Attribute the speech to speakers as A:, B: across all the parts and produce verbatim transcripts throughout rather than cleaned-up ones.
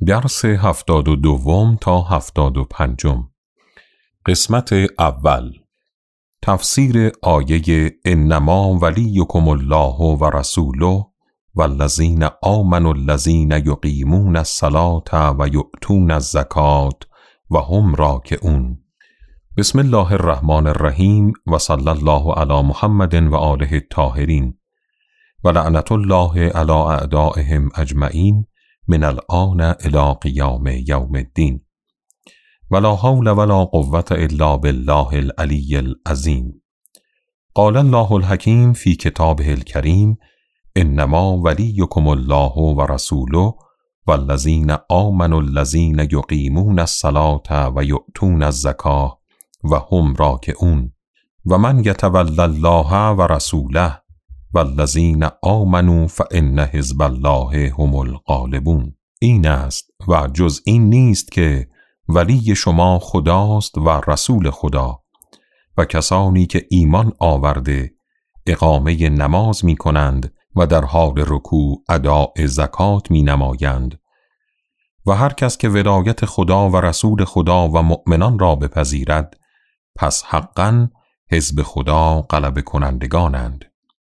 A: درس هفتاد و دوم تا هفتاد و پنجم. قسمت اول. تفسیر آیه انما ولیکم الله و رسوله والذین آمنوا الذین یقیمون الصلاة و یؤتون الزکاة و هم راکعون. بسم الله الرحمن الرحیم و صلی الله علی محمد و آله الطاهرین و لعنت الله علی اعدائهم اجمعین من الآن الی قیام یوم الدین ولا حول ولا قوة الا بالله العلی العظیم. قال الله الحکیم فی کتابه الکریم انما ولیکم الله و رسوله والذین آمنوا الذین یقیمون الصلاة و یؤتون الزکاة و هم راکعون و من یتول الله و رسوله والذین آمنوا فان حزب الله هم الغالبون. این است و جز این نیست که ولی شما خداست و رسول خدا و کسانی که ایمان آورده اقامه نماز می کنند و در حال رکوع اداء زکات می نمایند و هر کس که ولایت خدا و رسول خدا و مؤمنان را بپذیرد پس حقاً حزب خدا غلبه کنندگانند.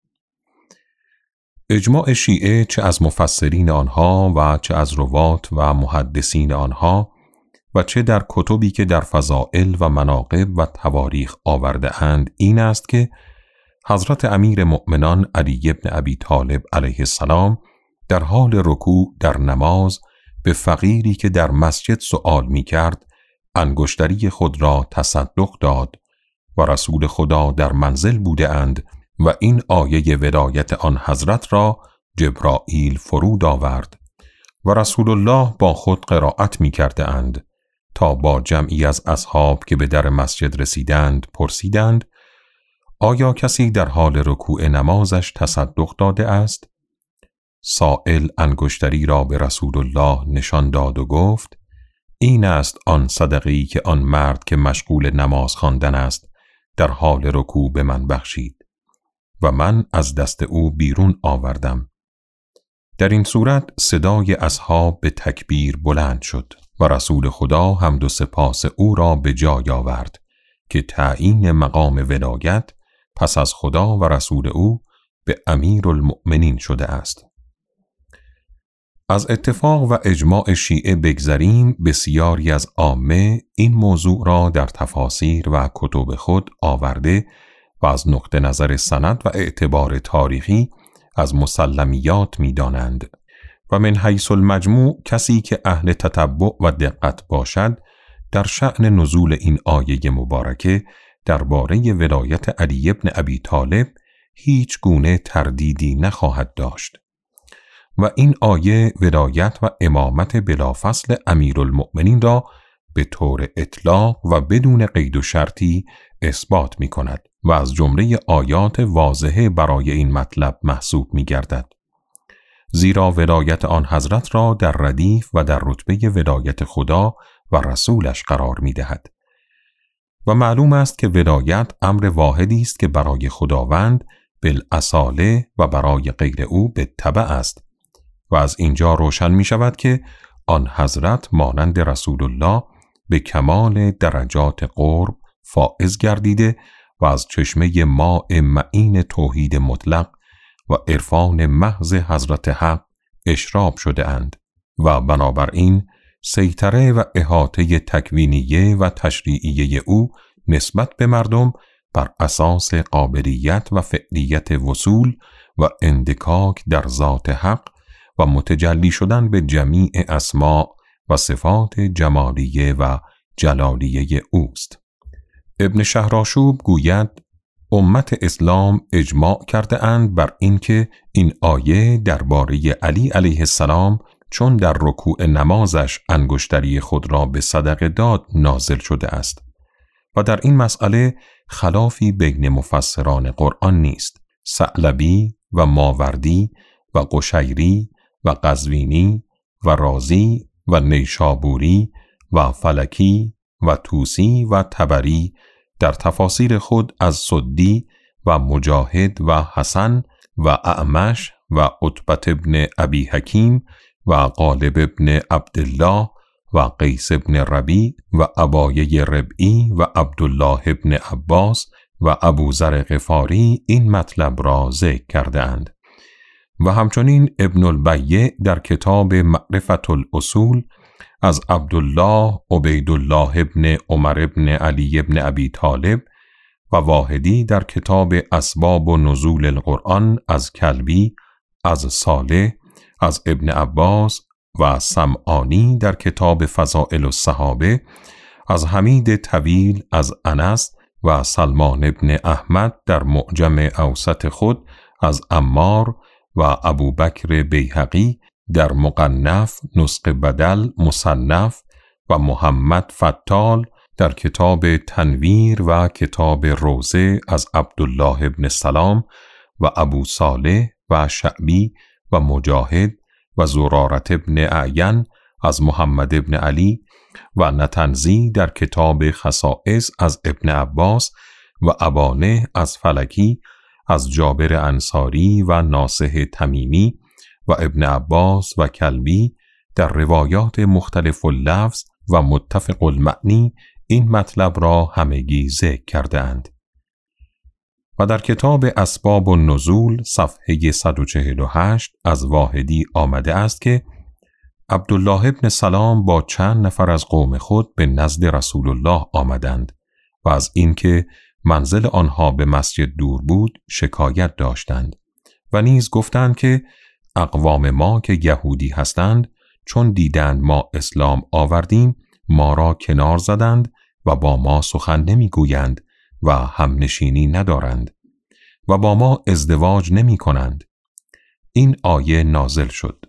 A: اجماع شیعه چه از مفسرین آنها و چه از روات و محدثین آنها و چه در کتبی که در فضائل و مناقب و تواریخ آورده اند این است که حضرت امیر مؤمنان علی بن ابی طالب علیه السلام در حال رکوع در نماز به فقیری که در مسجد سؤال می کرد انگشتری خود را تصدق داد و رسول خدا در منزل بوده اند و این آیه ولایت آن حضرت را جبرائیل فرود آورد و رسول الله با خود قرائت می کرده اند تا با جمعی از اصحاب که به در مسجد رسیدند پرسیدند آیا کسی در حال رکوع نمازش تصدق داده است؟ سائل انگشتری را به رسول الله نشان داد و گفت این است آن صدقی که آن مرد که مشغول نماز خواندن است در حال رکوع به من بخشید و من از دست او بیرون آوردم. در این صورت صدای اصحاب به تکبیر بلند شد و رسول خدا حمد و سپاس او را به جای آورد که تعیین مقام ولایت پس از خدا و رسول او به امیرالمؤمنین شده است. از اتفاق و اجماع شیعه بگذریم بسیاری از عامه این موضوع را در تفاسیر و کتب خود آورده و از نقطه نظر سند و اعتبار تاریخی از مسلمیات می دانند و من حیث المجموع کسی که اهل تتبع و دقت باشد در شأن نزول این آیه مبارکه درباره ولایت علی بن ابی طالب هیچ گونه تردیدی نخواهد داشت و این آیه ولایت و امامت بلافصل امیرالمؤمنین را به طور اطلاق و بدون قید و شرطی اثبات می کند و از جمله آیات واضحه برای این مطلب محسوب می گردد. زیرا ولایت آن حضرت را در ردیف و در رتبه ولایت خدا و رسولش قرار می دهد. و معلوم است که ولایت امر واحدی است که برای خداوند بالاصاله و برای غیر او بالتبع است و از اینجا روشن می شود که آن حضرت مانند رسول الله به کمال درجات قرب فائز گردیده و از چشمه ماء معین توحید مطلق و عرفان محض حضرت حق اشراب شده اند و بنابراین سیطره و احاطه تکوینیه و تشریعیه او نسبت به مردم بر اساس قابلیت و فعلیت وصول و اندکاک در ذات حق و متجلی شدن به جمیع اسماء و صفات جمالیه و جلالیه اوست. ابن شهرآشوب گوید امت اسلام اجماع کرده اند بر اینکه این آیه درباره علی علیه السلام چون در رکوع نمازش انگشتری خود را به صدقه داد نازل شده است و در این مسئله خلافی بین مفسران قرآن نیست. ثعلبی و ماوردی و قشیری و قزوینی و رازی و نیشابوری و فلکی و توسی و طبری در تفاسیر خود از سدی و مجاهد و حسن و اعمش و عتبة ابن ابی حکیم و غالب ابن عبدالله و قیس ابن ربیع و ابایه ربعی و عبدالله ابن عباس و ابوذر غفاری این مطلب را ذکر کرده اند. و همچنین ابن البیع در کتاب معرفت الاصول از عبدالله عبیدالله ابن عمر ابن علی ابن ابی طالب و واحدی در کتاب اسباب و نزول القرآن از کلبی از صالح از ابن عباس و سمعانی در کتاب فضائل الصحابه از حمید طویل از انس و سلمان ابن احمد در معجم اوسط خود از عمار و ابوبکر بیهقی در مقنف نسخه بدل مصنف و محمد فتال در کتاب تنویر و کتاب روزه از عبدالله ابن سلام و ابو صالح و شعبی و مجاهد و زرارت ابن اعین از محمد ابن علی و نتنزی در کتاب خصائص از ابن عباس و ابانه از فلکی از جابر انصاری و ناصح تمیمی و ابن عباس و کلبی در روایات مختلف اللفظ و متفق المعنی این مطلب را همگی ذکر کرده اند. و در کتاب اسباب النزول صفحه صد و چهل و هشت از واحدی آمده است که عبدالله ابن سلام با چند نفر از قوم خود به نزد رسول الله آمدند و از اینکه منزل آنها به مسجد دور بود شکایت داشتند و نیز گفتند که اقوام ما که یهودی هستند چون دیدند ما اسلام آوردیم ما را کنار زدند و با ما سخن نمیگویند و همنشینی ندارند و با ما ازدواج نمی کنند. این آیه نازل شد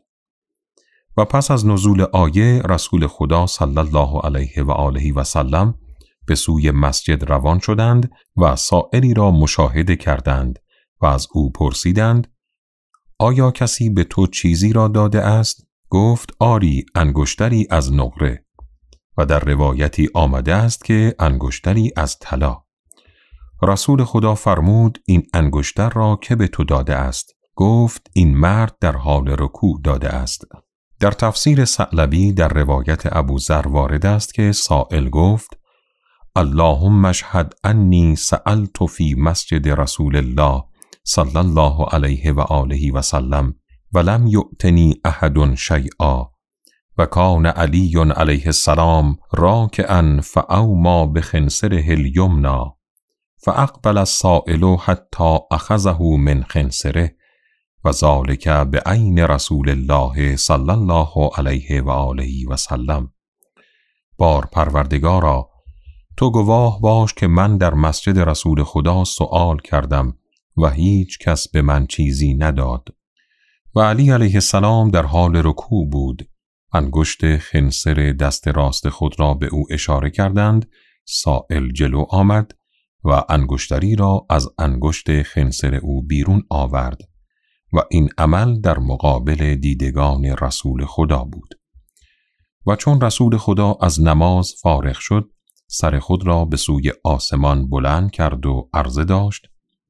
A: و پس از نزول آیه رسول خدا صلی الله علیه و آله و سلم به سوی مسجد روان شدند و سائلی را مشاهده کردند و از او پرسیدند آیا کسی به تو چیزی را داده است؟ گفت آری انگشتری از نقره. و در روایتی آمده است که انگشتری از طلا. رسول خدا فرمود این انگشتر را که به تو داده است؟ گفت این مرد در حال رکوع داده است. در تفسیر ثعلبی در روایت ابوذر وارد است که سائل گفت اللهم اشهد انی سألت فی مسجد رسول الله صلی الله علیه و آله و سلم ولم یؤتنی احد شیئا و کان علی علیه السلام راکعا فاومی بخنصره الیمنی فاقبل السائل حتی اخذه من خنصره و ذلک بعین رسول الله صلی الله علیه و آله و سلم. بار پروردگارا تو گواه باش که من در مسجد رسول خدا سؤال کردم و هیچ کس به من چیزی نداد. و علی علیه السلام در حال رکوع بود. انگشت خنصر دست راست خود را به او اشاره کردند. سائل جلو آمد و انگشتری را از انگشت خنصر او بیرون آورد و این عمل در مقابل دیدگان رسول خدا بود. و چون رسول خدا از نماز فارغ شد سر خود را به سوی آسمان بلند کرد و عرضه داشت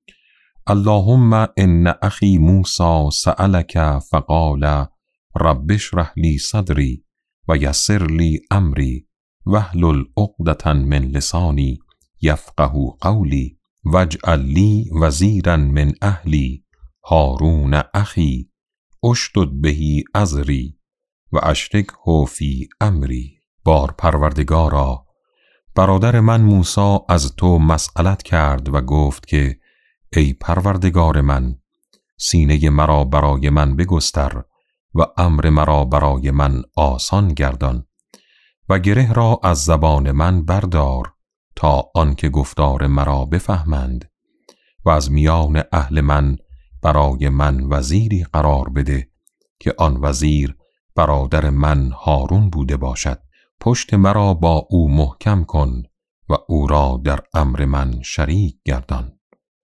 A: اللهم ان اخی موسی سألک فقال رب اشرح لی صدری و یسر لی امری واحلل عقدة من لسانی یفقهوا قولی واجعل لی وزیرا من اهلی هارون اخی اشدد به ازری و اشرکه فی امری. بار پروردگارا برادر من موسی از تو مسئلت کرد و گفت که ای پروردگار من سینه مرا برای من بگستر و امر مرا برای من آسان گردان و گره را از زبان من بردار تا آنکه گفتار مرا بفهمند و از میان اهل من برای من وزیری قرار بده که آن وزیر برادر من هارون بوده باشد. پشت مرا با او محکم کن و او را در امر من شریک گردان.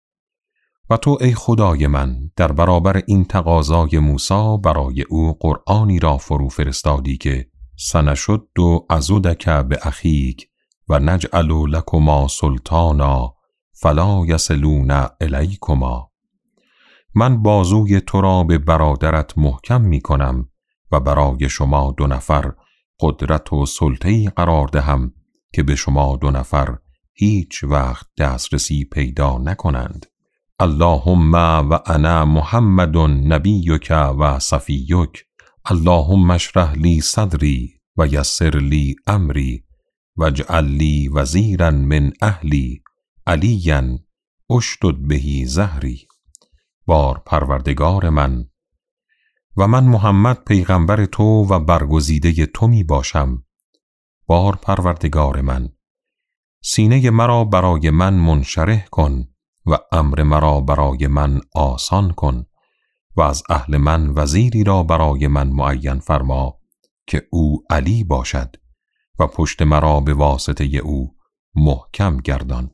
A: و تو ای خدای من در برابر این تقاضای موسی برای او قرآنی را فرو فرستادی که سنشد و عضدک به اخیک و نجعل لکما سلطانا فلا یصلون الیکما. من بازوی تو را به برادرت محکم می کنم و برای شما دو نفر قدرت و سلطه‌ای قرار دهم که به شما دو نفر هیچ وقت دسترسی پیدا نکنند. اللهم و انا محمد نبیک و صفیک، اللهم اشرح لی صدری و یسر لی امری واجعل لی وزیرا من اهلی علیا اشدد به ظهری. بار پروردگار من، و من محمد پیغمبر تو و برگزیده تو می باشم. بار پروردگار من، سینه مرا برای من منشرح کن و امر مرا برای من آسان کن و از اهل من وزیری را برای من معین فرما که او علی باشد و پشت مرا به واسطه او محکم گردان.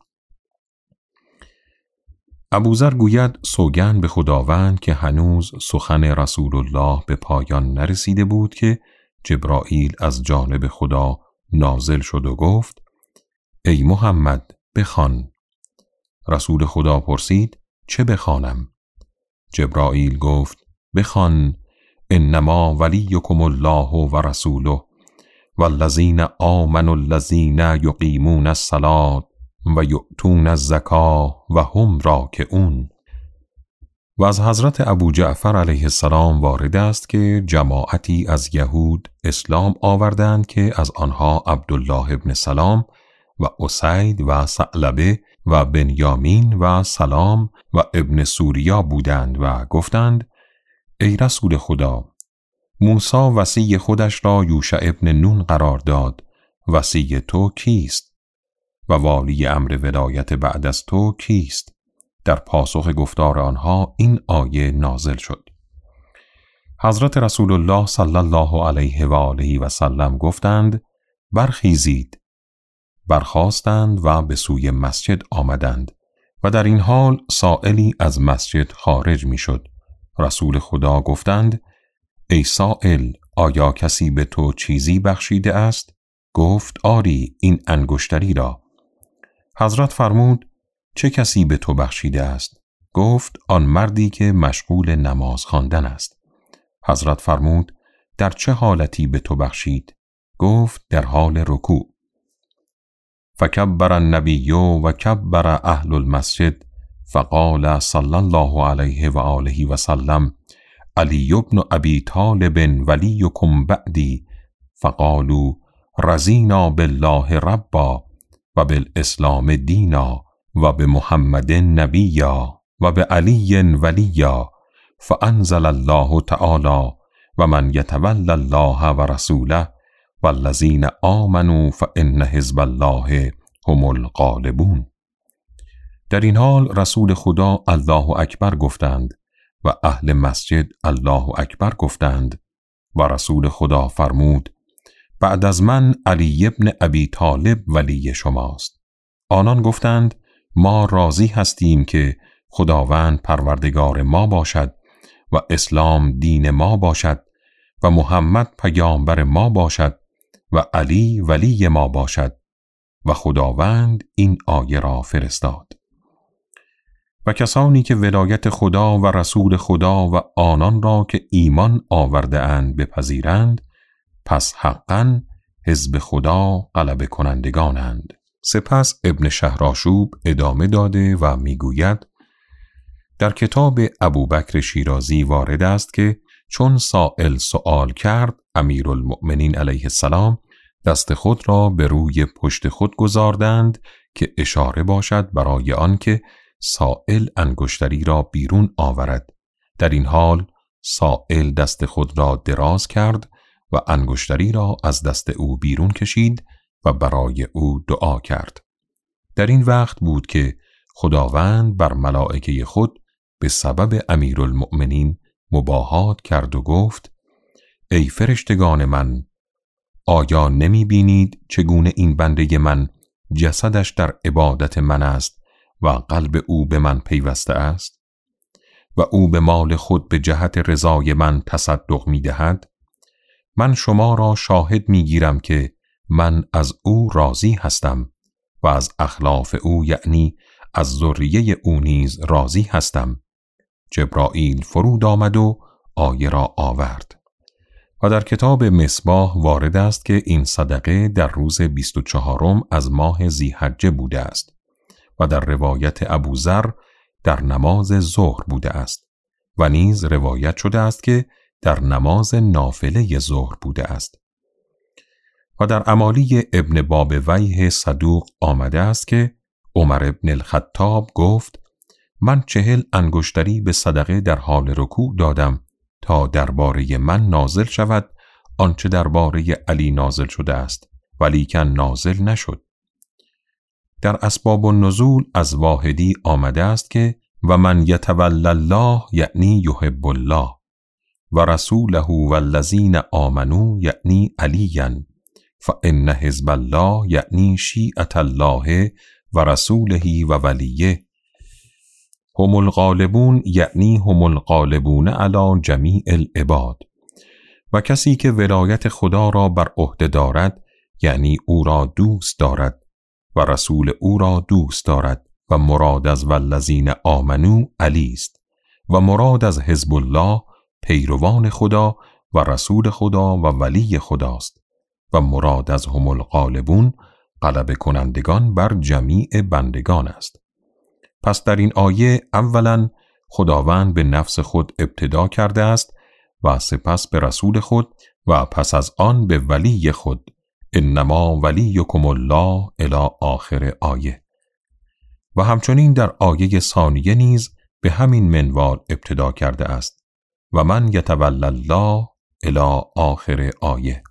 A: ابوذر گوید سوگند به خداوند که هنوز سخن رسول الله به پایان نرسیده بود که جبرائیل از جانب خدا نازل شد و گفت ای محمد بخوان. رسول خدا پرسید چه بخوانم؟ جبرائیل گفت بخوان انما ولیکم الله و رسوله والذین آمنوا الذین یقیمون الصلاة و یؤتون الزکاة و هم راکعون. و از حضرت ابو جعفر علیه السلام وارد است که جماعتی از یهود اسلام آوردند که از آنها عبدالله ابن سلام و اسید و ثعلبه و بنیامین و سلام و ابن سوریا بودند و گفتند ای رسول خدا، موسی وصی خودش را یوشع ابن نون قرار داد، وصی تو کیست؟ و والی امر ولایت بعد از تو کیست؟ در پاسخ گفتار آنها این آیه نازل شد. حضرت رسول الله صلی الله علیه و آله و سلم گفتند برخیزید. برخاستند و به سوی مسجد آمدند و در این حال سائلی از مسجد خارج می شد. رسول خدا گفتند ای سائل، آیا کسی به تو چیزی بخشیده است؟ گفت آری، این انگشتری را. حضرت فرمود چه کسی به تو بخشیده است؟ گفت آن مردی که مشغول نماز خواندن است. حضرت فرمود در چه حالتی به تو بخشید؟ گفت در حال رکوع. فکبر النبی و کبر اهل المسجد فقال صلی الله علیه و آله و سلم علی ابن ابی طالب ولیکم بعدی فقالوا رضینا بالله ربا و بالاسلام دینا و بمحمد نبیا و بعلی ولیا فانزل الله تعالی و من یتول الله و رسوله والذین آمنوا فان حزب الله هم الغالبون. در این حال رسول خدا الله اکبر گفتند و اهل مسجد الله اکبر گفتند و رسول خدا فرمود بعد از من علی ابن ابی طالب ولی شماست. آنان گفتند ما راضی هستیم که خداوند پروردگار ما باشد و اسلام دین ما باشد و محمد پیامبر ما باشد و علی ولی ما باشد و خداوند این آیه را فرستاد. و کسانی که ولایت خدا و رسول خدا و آنان را که ایمان آورده اند بپذیرند، پس حقاً حزب خدا غلبه کنندگانند. سپس ابن شهرآشوب ادامه داده و میگوید در کتاب ابوبکر شیرازی وارد است که چون سائل سؤال کرد، امیرالمؤمنین علیه السلام دست خود را به روی پشت خود گذاردند که اشاره باشد برای آن که سائل انگشتری را بیرون آورد. در این حال سائل دست خود را دراز کرد و انگشتری را از دست او بیرون کشید و برای او دعا کرد. در این وقت بود که خداوند بر ملائکه خود به سبب امیرالمؤمنین مباهات کرد و گفت ای فرشتگان من، آیا نمی بینید چگونه این بنده من جسدش در عبادت من است و قلب او به من پیوسته است و او به مال خود به جهت رضای من تصدق می دهد؟ من شما را شاهد می گیرم که من از او راضی هستم و از اخلاف او یعنی از ذریه او نیز راضی هستم. جبرائیل فرود آمد و آیه را آورد و در کتاب مصباح وارد است که این صدقه در روز بیست و چهارم از ماه ذی‌حجه بوده است و در روایت ابوذر در نماز ظهر بوده است و نیز روایت شده است که در نماز نافله ظهر بوده است. و در امالی ابن بابویه صدوق آمده است که عمر ابن الخطاب گفت من چهل انگشتری به صدقه در حال رکوع دادم تا درباره من نازل شود آنچه درباره علی نازل شده است ولیکن نازل نشد. در اسباب النزول از واحدی آمده است که و من یتولی الله یعنی یحب الله و رسوله والذین آمنوا یعنی علیا فان حزب الله یعنی شیعة الله و رسوله و ولیه هم الغالبون یعنی هم الغالبون علی جمیع العباد. و کسی که ولایت خدا را بر عهده دارد یعنی او را دوست دارد و رسول او را دوست دارد و مراد از والذین آمنو علی است و مراد از حزب الله پیروان خدا و رسول خدا و ولی خداست و مراد از هم الغالبون غلبه کنندگان بر جمیع بندگان است. پس در این آیه اولا خداوند به نفس خود ابتدا کرده است و سپس به رسول خود و پس از آن به ولی خود انما ولیکم الله الی آخر آیه. و همچنین در آیه ثانیه نیز به همین منوال ابتدا کرده است و من یتولی الله الی آخر آیه.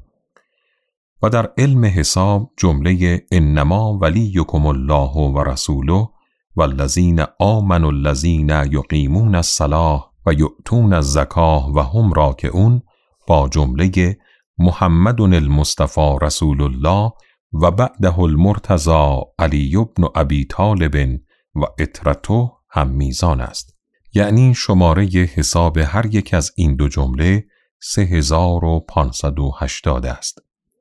A: و در علم حساب جمله انما ولیکم الله و رسوله والذین آمنوا الذین یقیمون الصلاة و یؤتون الزکاة و هم راکعون با جمله محمد المصطفى رسول الله و بعده المرتضی علی بن ابی طالب و اطرته هم میزان است. یعنی شماره حساب هر یک از این دو جمله سه هزار و پانصد و هشتاد است.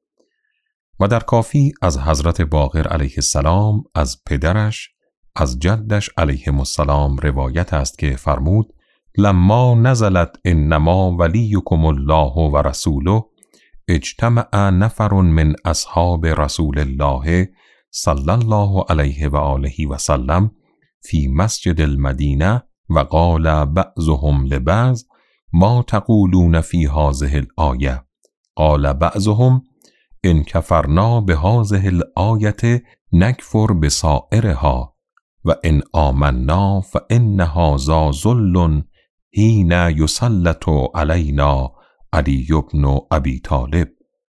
A: و در کافی از حضرت باقر علیه السلام از پدرش از جدش علیهم السلام روایت است که فرمود لما نزلت انما ولیکم الله و رسوله اجتمع نفر من اصحاب رسول الله صلی الله علیه و آله و سلم فی مسجد المدینه و قال بعضهم لبعض ما تقولون فی هذه الآیه قال بعضهم ان کفرنا بهذه الآیه نکفر بسائرها و ان آمنا فان هذا ذل حین یسلط علینا علی بن ابی طالب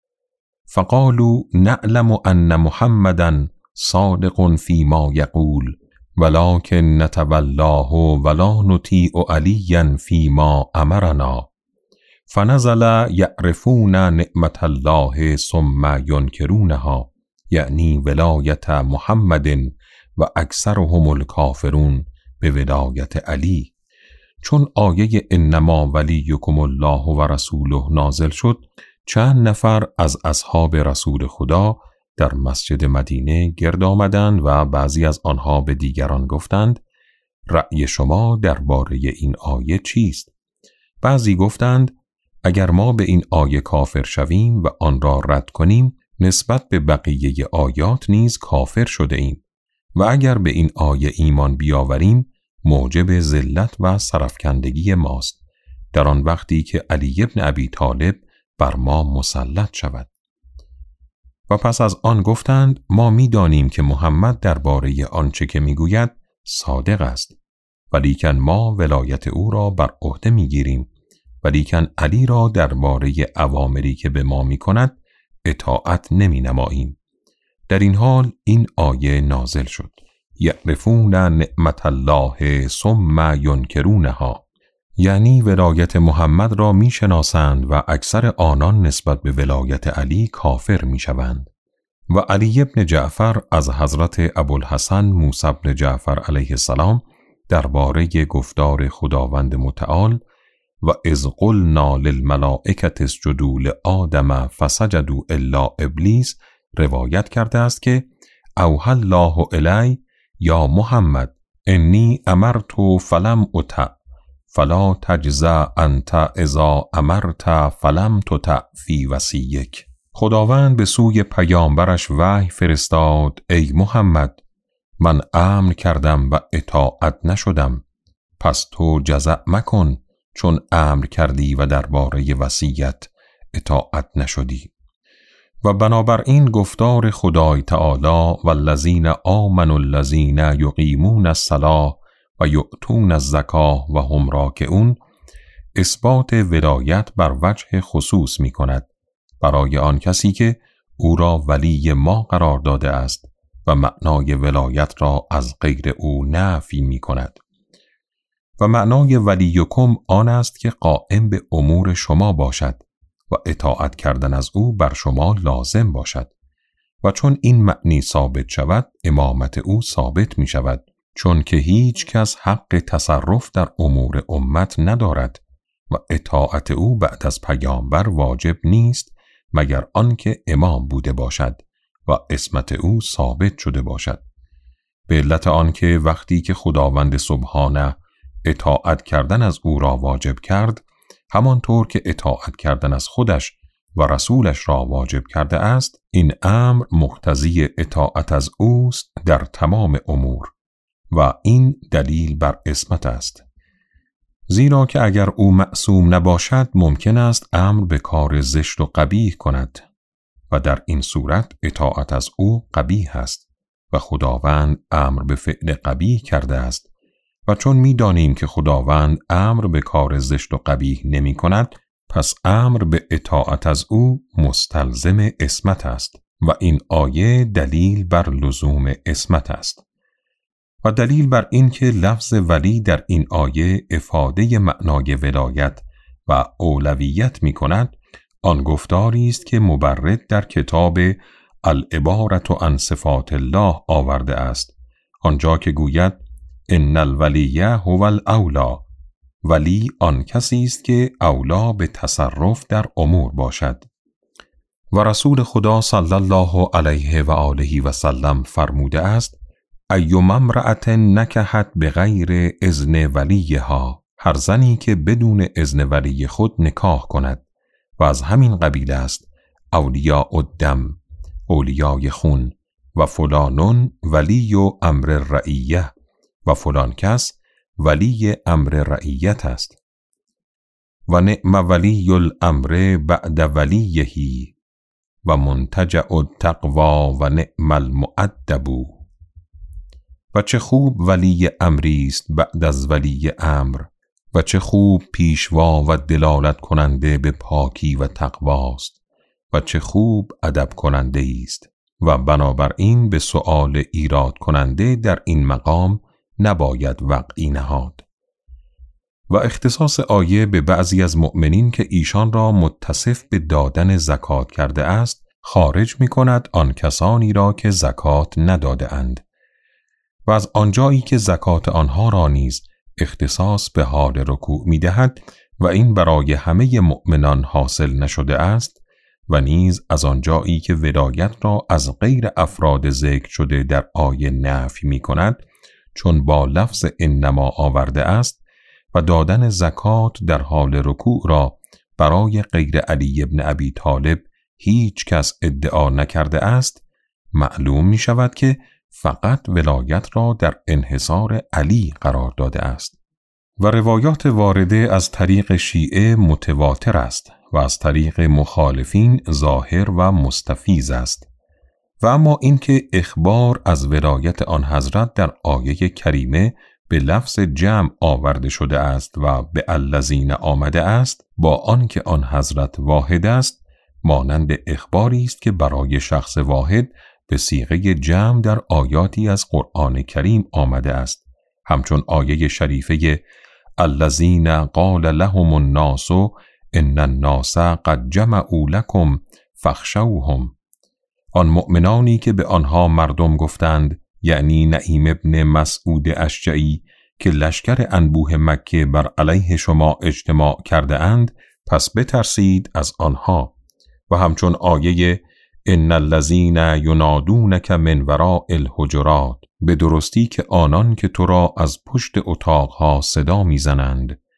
A: فقالوا نعلم ان محمدا صادق فيما یقول ولكن نتولاه ولا نطیع علیا فيما امرنا فنزل یعرفون نعمت الله ثم ینکرونها یعنی ولایت محمد و اکثرهم الکافرون به ولایت علی. چون آیه انما ولیکم الله و رسوله نازل شد چند نفر از اصحاب رسول خدا در مسجد مدینه گرد آمدند و بعضی از آنها به دیگران گفتند رأی شما درباره این آیه چیست؟ بعضی گفتند اگر ما به این آیه کافر شویم و آن را رد کنیم نسبت به بقیه آیات نیز کافر شده ایم و اگر به این آیه ایمان بیاوریم موجب ذلت و سرفکندگی ماست در آن وقتی که علی ابن ابی طالب بر ما مسلط شود. و پس از آن گفتند ما می دانیم که محمد درباره آنچه که می گوید صادق است ولیکن ما ولایت او را بر عهده می گیریم ولیکن علی را درباره اوامری که به ما می کند اطاعت نمی نماییم. در این حال این آیه نازل شد یعرفون نعمت الله ثم ینکرونها یعنی ولایت محمد را می شناسند و اکثر آنان نسبت به ولایت علی کافر می شوند. و علی ابن جعفر از حضرت ابوالحسن موسی بن جعفر علیه السلام درباره گفتار خداوند متعال و اذ قلنا للملائکة اسجدوا لآدم فسجدوا الا ابلیس روایت کرده است که اوحی الله الی یا محمد انی امرت فلم اطع فلا تجزع انت اذا امرت فلم تطع فی وصیک. خداوند به سوی پیامبرش وحی فرستاد: ای محمد، من امر کردم و اطاعت نشدم، پس تو جزع مکن چون امر کردی و درباره وصیت اطاعت نشدی. و بنابراین گفتار خدای تعالی: والذین آمنوا الذین یقیمون الصلاة و یؤتون الزکاة و هم راکعون اثبات ولایت بر وجه خصوص می کند برای آن کسی که او را ولی ما قرار داده است و معنای ولایت را از غیر او نفی می کند. و معنای ولیکم آن است که قائم به امور شما باشد و اطاعت کردن از او بر شما لازم باشد. و چون این معنی ثابت شود، امامت او ثابت می شود، چون که هیچ کس حق تصرف در امور امت ندارد و اطاعت او بعد از پیامبر واجب نیست مگر آنکه امام بوده باشد و عصمت او ثابت شده باشد. به علت آنکه وقتی که خداوند سبحانه اطاعت کردن از او را واجب کرد، همانطور که اطاعت کردن از خودش و رسولش را واجب کرده است، این امر مقتضی اطاعت از اوست در تمام امور و این دلیل بر عصمت است. زیرا که اگر او معصوم نباشد ممکن است امر به کار زشت و قبیح کند و در این صورت اطاعت از او قبیح است و خداوند امر به فعل قبیح کرده است. و چون می دانیم که خداوند امر به کار زشت و قبیح نمی کند، پس امر به اطاعت از او مستلزم عصمت است و این آیه دلیل بر لزوم عصمت است. و دلیل بر این که لفظ ولی در این آیه افاده معنای ولایت و اولویت می کند، آن گفتاری است که مبرد در کتاب العبارة عن صفات الله آورده است، آنجا که گوید: ان الولی هو الاولی، ولی آن کسی است که اولا به تصرف در امور باشد. و رسول خدا صلی الله علیه و آله و سلم فرموده است: ایما امرأة نکحت بغیر اذن ولیها، هر زنی که بدون اذن ولی خود نکاح کند، و از همین قبیل است اولیاء الدم، اولیای خون، و فلانون ولی و امر رعیه، و فلان کس ولی امر رعیت است. و نعم ولی الامر بعد ولیهی و منتجع التقوی و نعم المؤدب. و چه خوب ولی امری است بعد از ولی امر، و چه خوب پیشوا و دلالت کننده به پاکی و تقواست، و چه خوب ادب کننده است. و بنابراین به سؤال ایراد کننده در این مقام نباید وقعی نهاد. و اختصاص آیه به بعضی از مؤمنین که ایشان را متصف به دادن زکات کرده است خارج می کند آن کسانی را که زکات نداده اند و از آنجایی که زکات آنها را نیز اختصاص به حال رکوع می دهد و این برای همه مؤمنان حاصل نشده است و نیز از آنجایی که ولایت را از غیر افراد ذکر شده در آیه نفی می کند، چون با لفظ انما آورده است و دادن زکات در حال رکوع را برای غیر علی ابن ابی طالب هیچ کس ادعا نکرده است، معلوم می شود که فقط ولایت را در انحصار علی قرار داده است. و روایات وارده از طریق شیعه متواتر است و از طریق مخالفین ظاهر و مستفیض است. و اما اینکه اخبار از ولایت آن حضرت در آیه کریمه به لفظ جمع آورده شده است و به الذین آمده است، با آنکه آن حضرت واحد است، مانند اخباری است که برای شخص واحد به صیغه جمع در آیاتی از قرآن کریم آمده است، همچون آیه شریفه الذین قال لهم الناس ان الناس قد جمعوا لكم فاخشوهم. آن مؤمنانی که به آنها مردم گفتند، یعنی نعیم ابن مسعود اشجعی، که لشکر انبوه مکه بر علیه شما اجتماع کرده اند، پس بترسید از آنها. و همچون آیه ان الذین ینادونک من وراء الحجرات، به درستی که آنان که تو را از پشت اتاقها صدا میزنند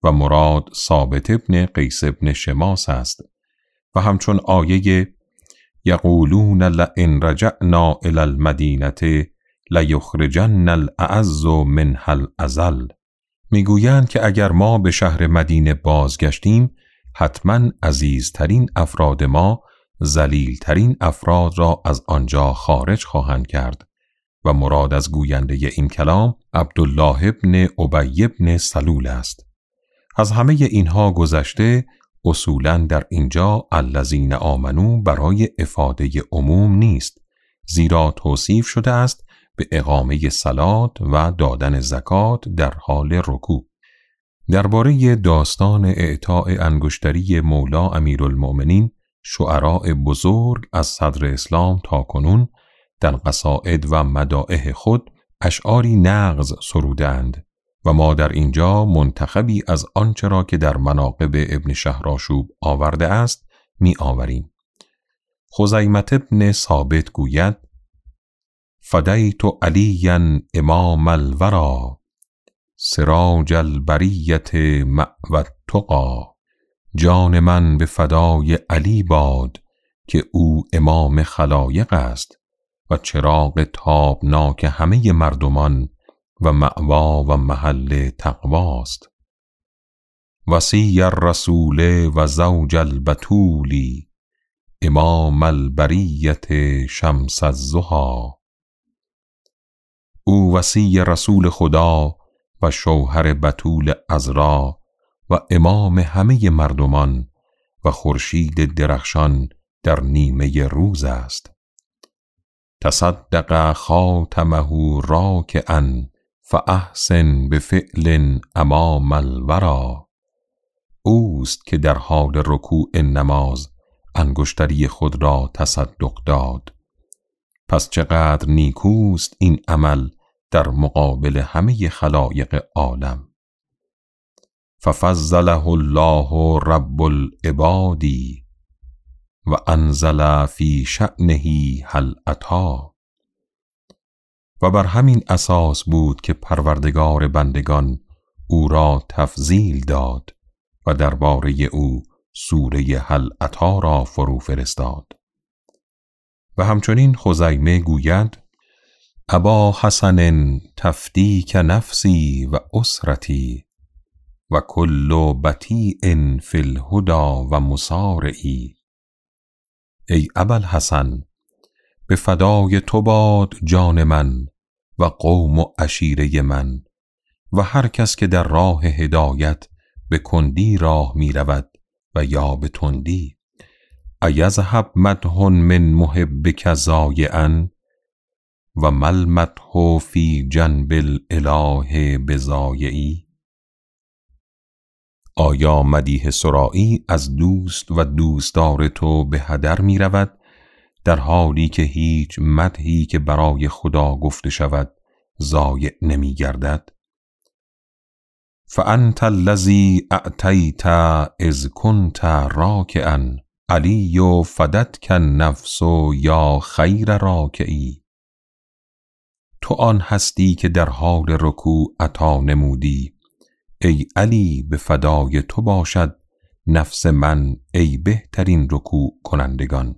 A: و مراد ثابت ابن قیس ابن شماس است و همچون آیه یقولون لئن رجعنا الی المدینة لیخرجن الاعز منها الاذل، میگویند که اگر ما به شهر مدینه بازگشتیم حتما عزیزترین افراد ما ذلیلترین افراد را از آنجا خارج خواهند کرد و مراد از گوینده این کلام عبدالله ابن ابی ابن سلول است. از همه اینها گذشته اصولاً در اینجا الذین آمنو برای افاده عموم نیست، زیرا توصیف شده است به اقامه صلات و دادن زکات در حال رکوع. درباره داستان اعطاء انگشتری مولا امیرالمؤمنین شعراء بزرگ از صدر اسلام تا کنون در قصائد و مدائح خود اشعاری نغز سرودند و ما در اینجا منتخبی از آنچه را که در مناقب ابن شهرآشوب آورده است می آوریم. خزیمة ابن ثابت گوید فدیت علیا امام الورى سراج البریة مأوى التقی، جان من به فدای علی باد که او امام خلایق است و چراغ تابناک همه مردمان و مأوا و محل تقواست. وصی الرسول و زوج البتولی امام البریة شمس الضحی، او وصی رسول خدا و شوهر بتول عذرا و امام همه مردمان و خورشید درخشان در نیمه روز است. تصدق خاتمه راکعا فاحسن بفعل امام الوری، اوست که در حال رکوع نماز انگشتری خود را تصدق داد، پس چقدر نیکوست این عمل در مقابل همه خلایق عالم. ففضله الله رب العباد و انزل فی شأنه هل اتی، و بر همین اساس بود که پروردگار بندگان او را تفضیل داد و درباره او سوره هل اتی را فرو فرستاد. و همچنین خزیمه گوید ابا حسن تفدیک نفسی و اسرتی و کل بطیء فی الهدی و مسارعی، ای ابوالحسن به فدای تو باد جان من و قوم و عشیره من و هر کس که در راه هدایت به کندی راه می رود و یا به تندی. ایذهب مدح من محبک ضایعا و ما المدح فی جنب الاله بضایعی، آیا مدیح سرائی از دوست و دوستدار تو به هدر می رود در حالی که هیچ مدحی که برای خدا گفته شود ضایع نمی گردد؟ فانت الذی اعطیت اذ کنت راکعا علی فدتک النفس یا خیر راکعی، تو آن هستی که در حال رکوع عطا نمودی، ای علی به فدای تو باشد نفس من ای بهترین رکوع کنندگان.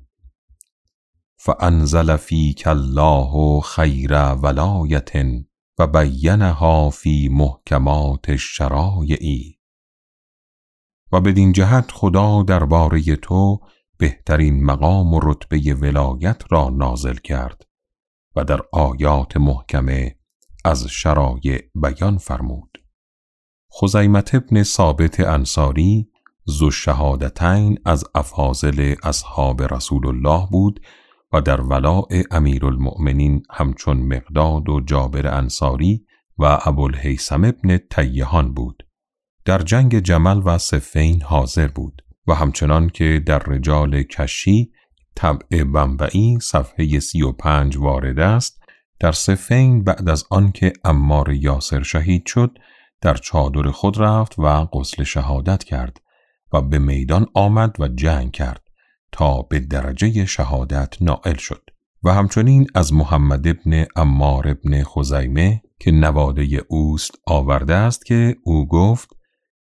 A: فانزل فیک الله خیر ولایت و بینها فی محکمات الشرایع، و بدین جهت خدا درباره تو بهترین مقام و رتبه ولایت را نازل کرد و در آیات محکمه از شرایع بیان فرمود. خزیمة ابن ثابت انصاری ذو الشهادتین از افاضل اصحاب رسول الله بود و در ولاء امیرالمؤمنین همچون مقداد و جابر انصاری و ابوالهیثم ابن تیهان بود. در جنگ جمل و صفین حاضر بود و همچنان که در رجال کشی طبع بنبعی صفحه سی و پنج وارد است، در صفین بعد از آنکه عمار یاسر شهید شد در چادر خود رفت و غسل شهادت کرد و به میدان آمد و جنگ کرد تا به درجه شهادت نائل شد. و همچنین از محمد ابن عمار ابن خزیمه که نواده اوست آورده است که او گفت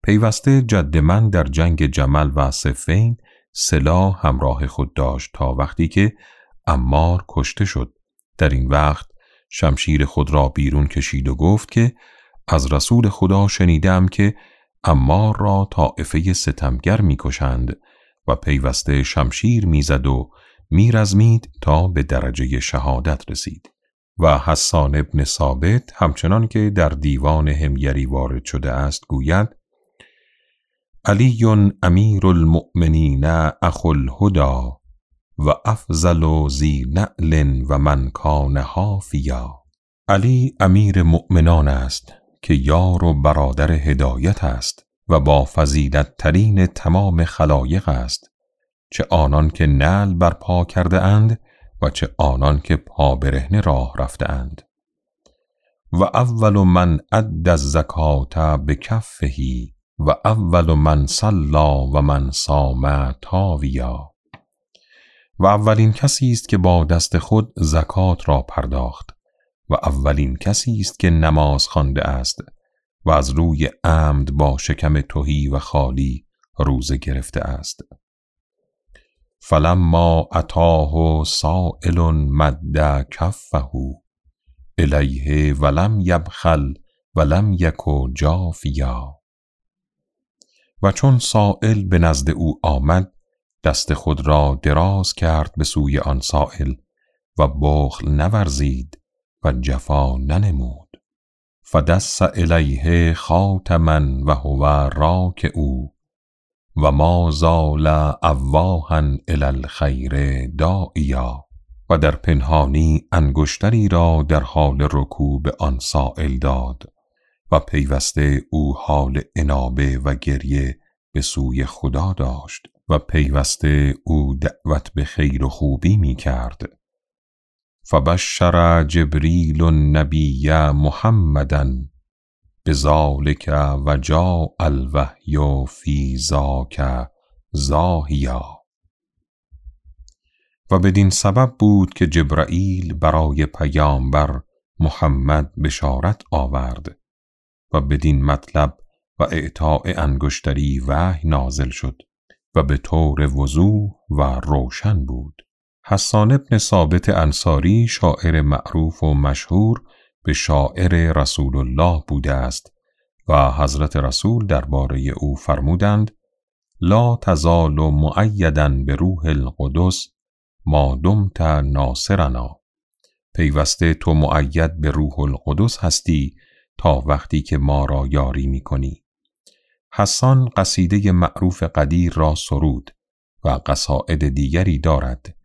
A: پیوسته جد من در جنگ جمل و صفین سلاح همراه خود داشت تا وقتی که عمار کشته شد. در این وقت شمشیر خود را بیرون کشید و گفت که از رسول خدا شنیدم که عمار را طائفه ستمگر می کشند و پیوسته شمشیر می زد و می رزمید تا به درجه شهادت رسید. و حسان ابن ثابت همچنان که در دیوان حمیری وارد شده است گوید: علی امیر المؤمنین اخو الهدی و افضل ذی نعل و من کان حافیا. علی امیر مؤمنان است که یار و برادر هدایت است و با فضیلت ترین تمام خلایق است، چه آنان که نعل برپا کرده اند و چه آنان که پا برهنه راه رفته اند. و اول من ادى الزکات بکفه و اول من صلی و من صام تاویا. و اولین کسی است که با دست خود زکات را پرداخت و اولین کسی است که نماز خوانده است و از روی عمد با شکم تهی و خالی روزه گرفته است. فلما اتاه سائل مد کفه الیه ولم یبخل ولم یک جافیا. و چون سائل به نزد او آمد دست خود را دراز کرد به سوی آن سائل و بخل نورزید و جفا ننمود. فدس الیه خاتما و هو راکع و ما زال اواها الی الخیر داعیا. و در پنهانی انگشتری را در حال رکوع به آن سائل داد و پیوسته او حال انابه و گریه به سوی خدا داشت و پیوسته او دعوت به خیر و خوبی می کرد. فبشر جبریل النبی محمدا بذالک و جاء الوحی فی ذاک ضاحیا. و بدین سبب بود که جبرائیل برای پیامبر محمد بشارت آورد و بدین مطلب و اعطاء انگشتری وحی نازل شد و به طور وضوح و روشن بود. حسان ابن ثابت انصاری شاعر معروف و مشهور به شاعر رسول الله بوده است و حضرت رسول درباره او فرمودند: لا تزال مؤیدا به روح القدس ما دمت ناصرنا. پیوسته تو مؤید به روح القدس هستی تا وقتی که ما را یاری می کنی. حسان قصیده معروف قدیر را سرود و قصائد دیگری دارد.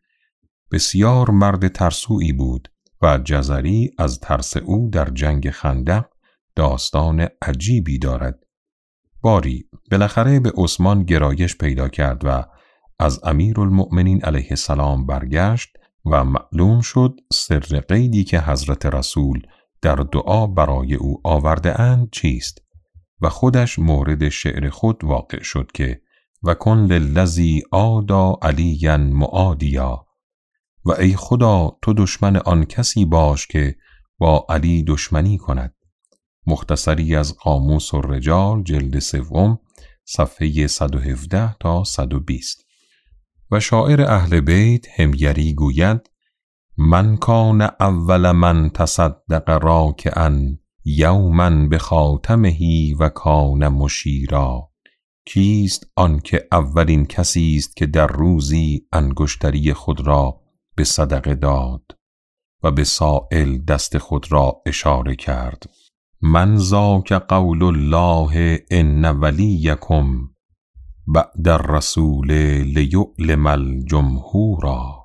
A: بسیار مرد ترسویی بود و جزری از ترس او در جنگ خندق داستان عجیبی دارد. باری بالاخره به عثمان گرایش پیدا کرد و از امیرالمؤمنین علیه السلام برگشت و معلوم شد سر قیدی که حضرت رسول در دعا برای او آورده اند چیست و خودش مورد شعر خود واقع شد که و کن للذی عادی علیا معادیا. و ای خدا تو دشمن آن کسی باش که با علی دشمنی کند. مختصری از قاموس الرجال جلد سوم صفحه صد و هفده تا صد و بیست. و شاعر اهل بیت حمیری گوید: من کان اول من تصدق راکعا یوما بخاتمه و کان مشیرا. کیست آن که اولین کسی است که در روزی انگشتری خود را به صدقه داد و به سائل دست خود را اشاره کرد؟ من ذاک قول الله ان ولیکم بعد الرسول لیعلم الجمهورا.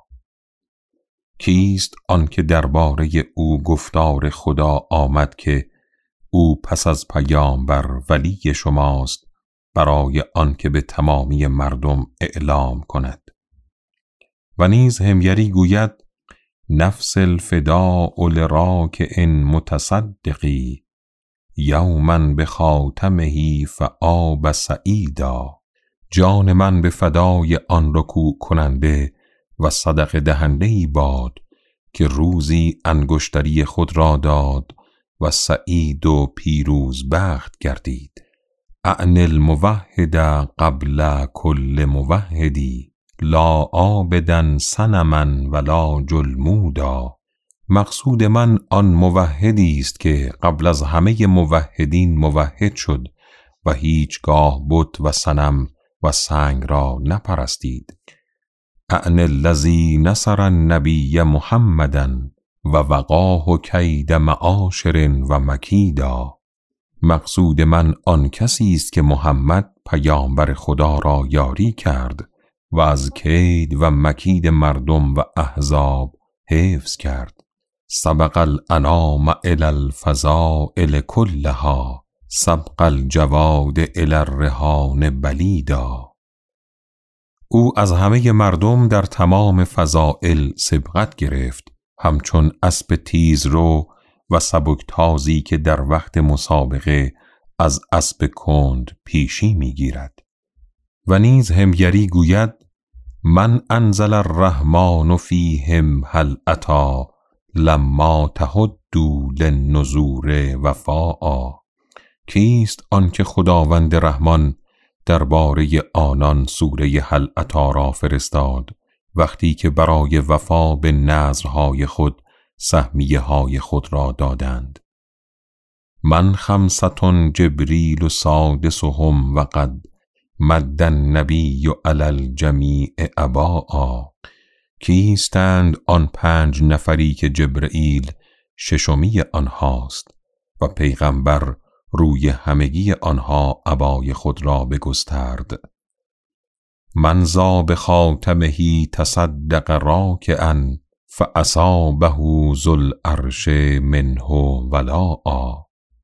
A: کیست آن که درباره او گفتار خدا آمد که او پس از پیامبر ولی شماست برای آن که به تمامی مردم اعلام کند؟ و نیز حمیری گوید: نفس الفداء لراکع متصدقی یوما بخاتمه فآب سعیدا. جان من به فدای آن رکوع کننده و صدقه دهنده‌ای باد که روزی انگشتری خود را داد و سعید و پیروز بخت گردید. اعن الموحد قبل کل موحدی لا عابدا صنما ولا جلمودا. مقصود من آن موحدی است که قبل از همه موحدین موحد شد و هیچگاه بت و صنم و سنگ را نپرستید. اعن الذی نصر النبی محمدا و وقاه کید معاشر و مکیدا. مقصود من آن کسی است که محمد پیامبر خدا را یاری کرد و از کید و مکید مردم و احزاب حفظ کرد. سبق الانام الی الفضائل کلها سبق الجواد الی الرهان بلیدا. او از همه مردم در تمام فضائل سبقت گرفت، همچون اسب تیزرو و سبکتازی که در وقت مسابقه از اسب کند پیشی میگیرد. و نیز همگری گوید من انزل الرحمن فیهم هل اتی لما تهدوا للنذور وفاء. کیست آنکه خداوند رحمان درباره آنان سوره هل اتی را فرستاد وقتی که برای وفا به نذرهای خود سهمیه های خود را دادند. من خمستون جبریل سادسهم و قد مد النبی علی الجمیع اباء. کیستند آن پنج نفری که جبرئیل ششمی آنهاست و پیغمبر روی همگی آنها عبای خود را بگسترد. من ذا بخاتمه تصدق راکعا فاصابه ذو العرش منه ولاء.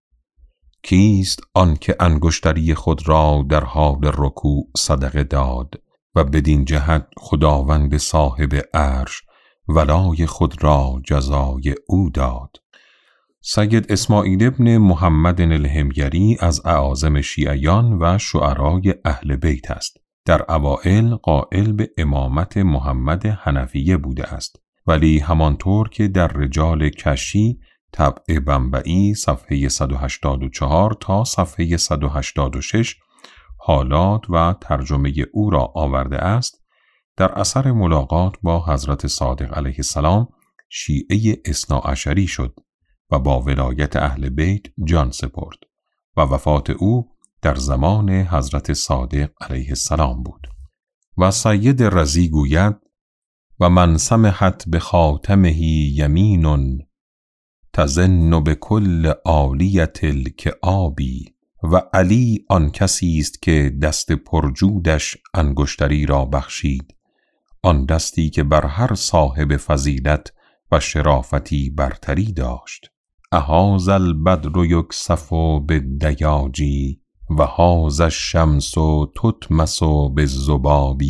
A: کیست آن که انگشتری خود را در حال رکوع صدقه داد و بدین جهت خداوند صاحب عرش ولای خود را جزای او داد. سید اسماعیل ابن محمد الهمگری از اعاظم شیعیان و شعرای اهل بیت است. در اوائل قائل به امامت محمد حنفیه بوده است، ولی همانطور که در رجال کشی طبع بنبئی صفحه صد و هشتاد و چهار تا صفحه صد و هشتاد و شش حالات و ترجمه او را آورده است، در اثر ملاقات با حضرت صادق علیه السلام شیعه اثناعشری شد و با ولایت اهل بیت جان سپرد و وفات او در زمان حضرت صادق علیه السلام بود. و سید رضی گوید و من سمحت بخاتمه یمین تزن بكل عالیت الکعابی. و علی آن کسی است که دست پرجودش انگشتری را بخشید، آن دستی که بر هر صاحب فضیلت و شرافتی برتری داشت. اهذا البدر یکسف بالدیاجی و هذا الشمس تطمس بالذباب.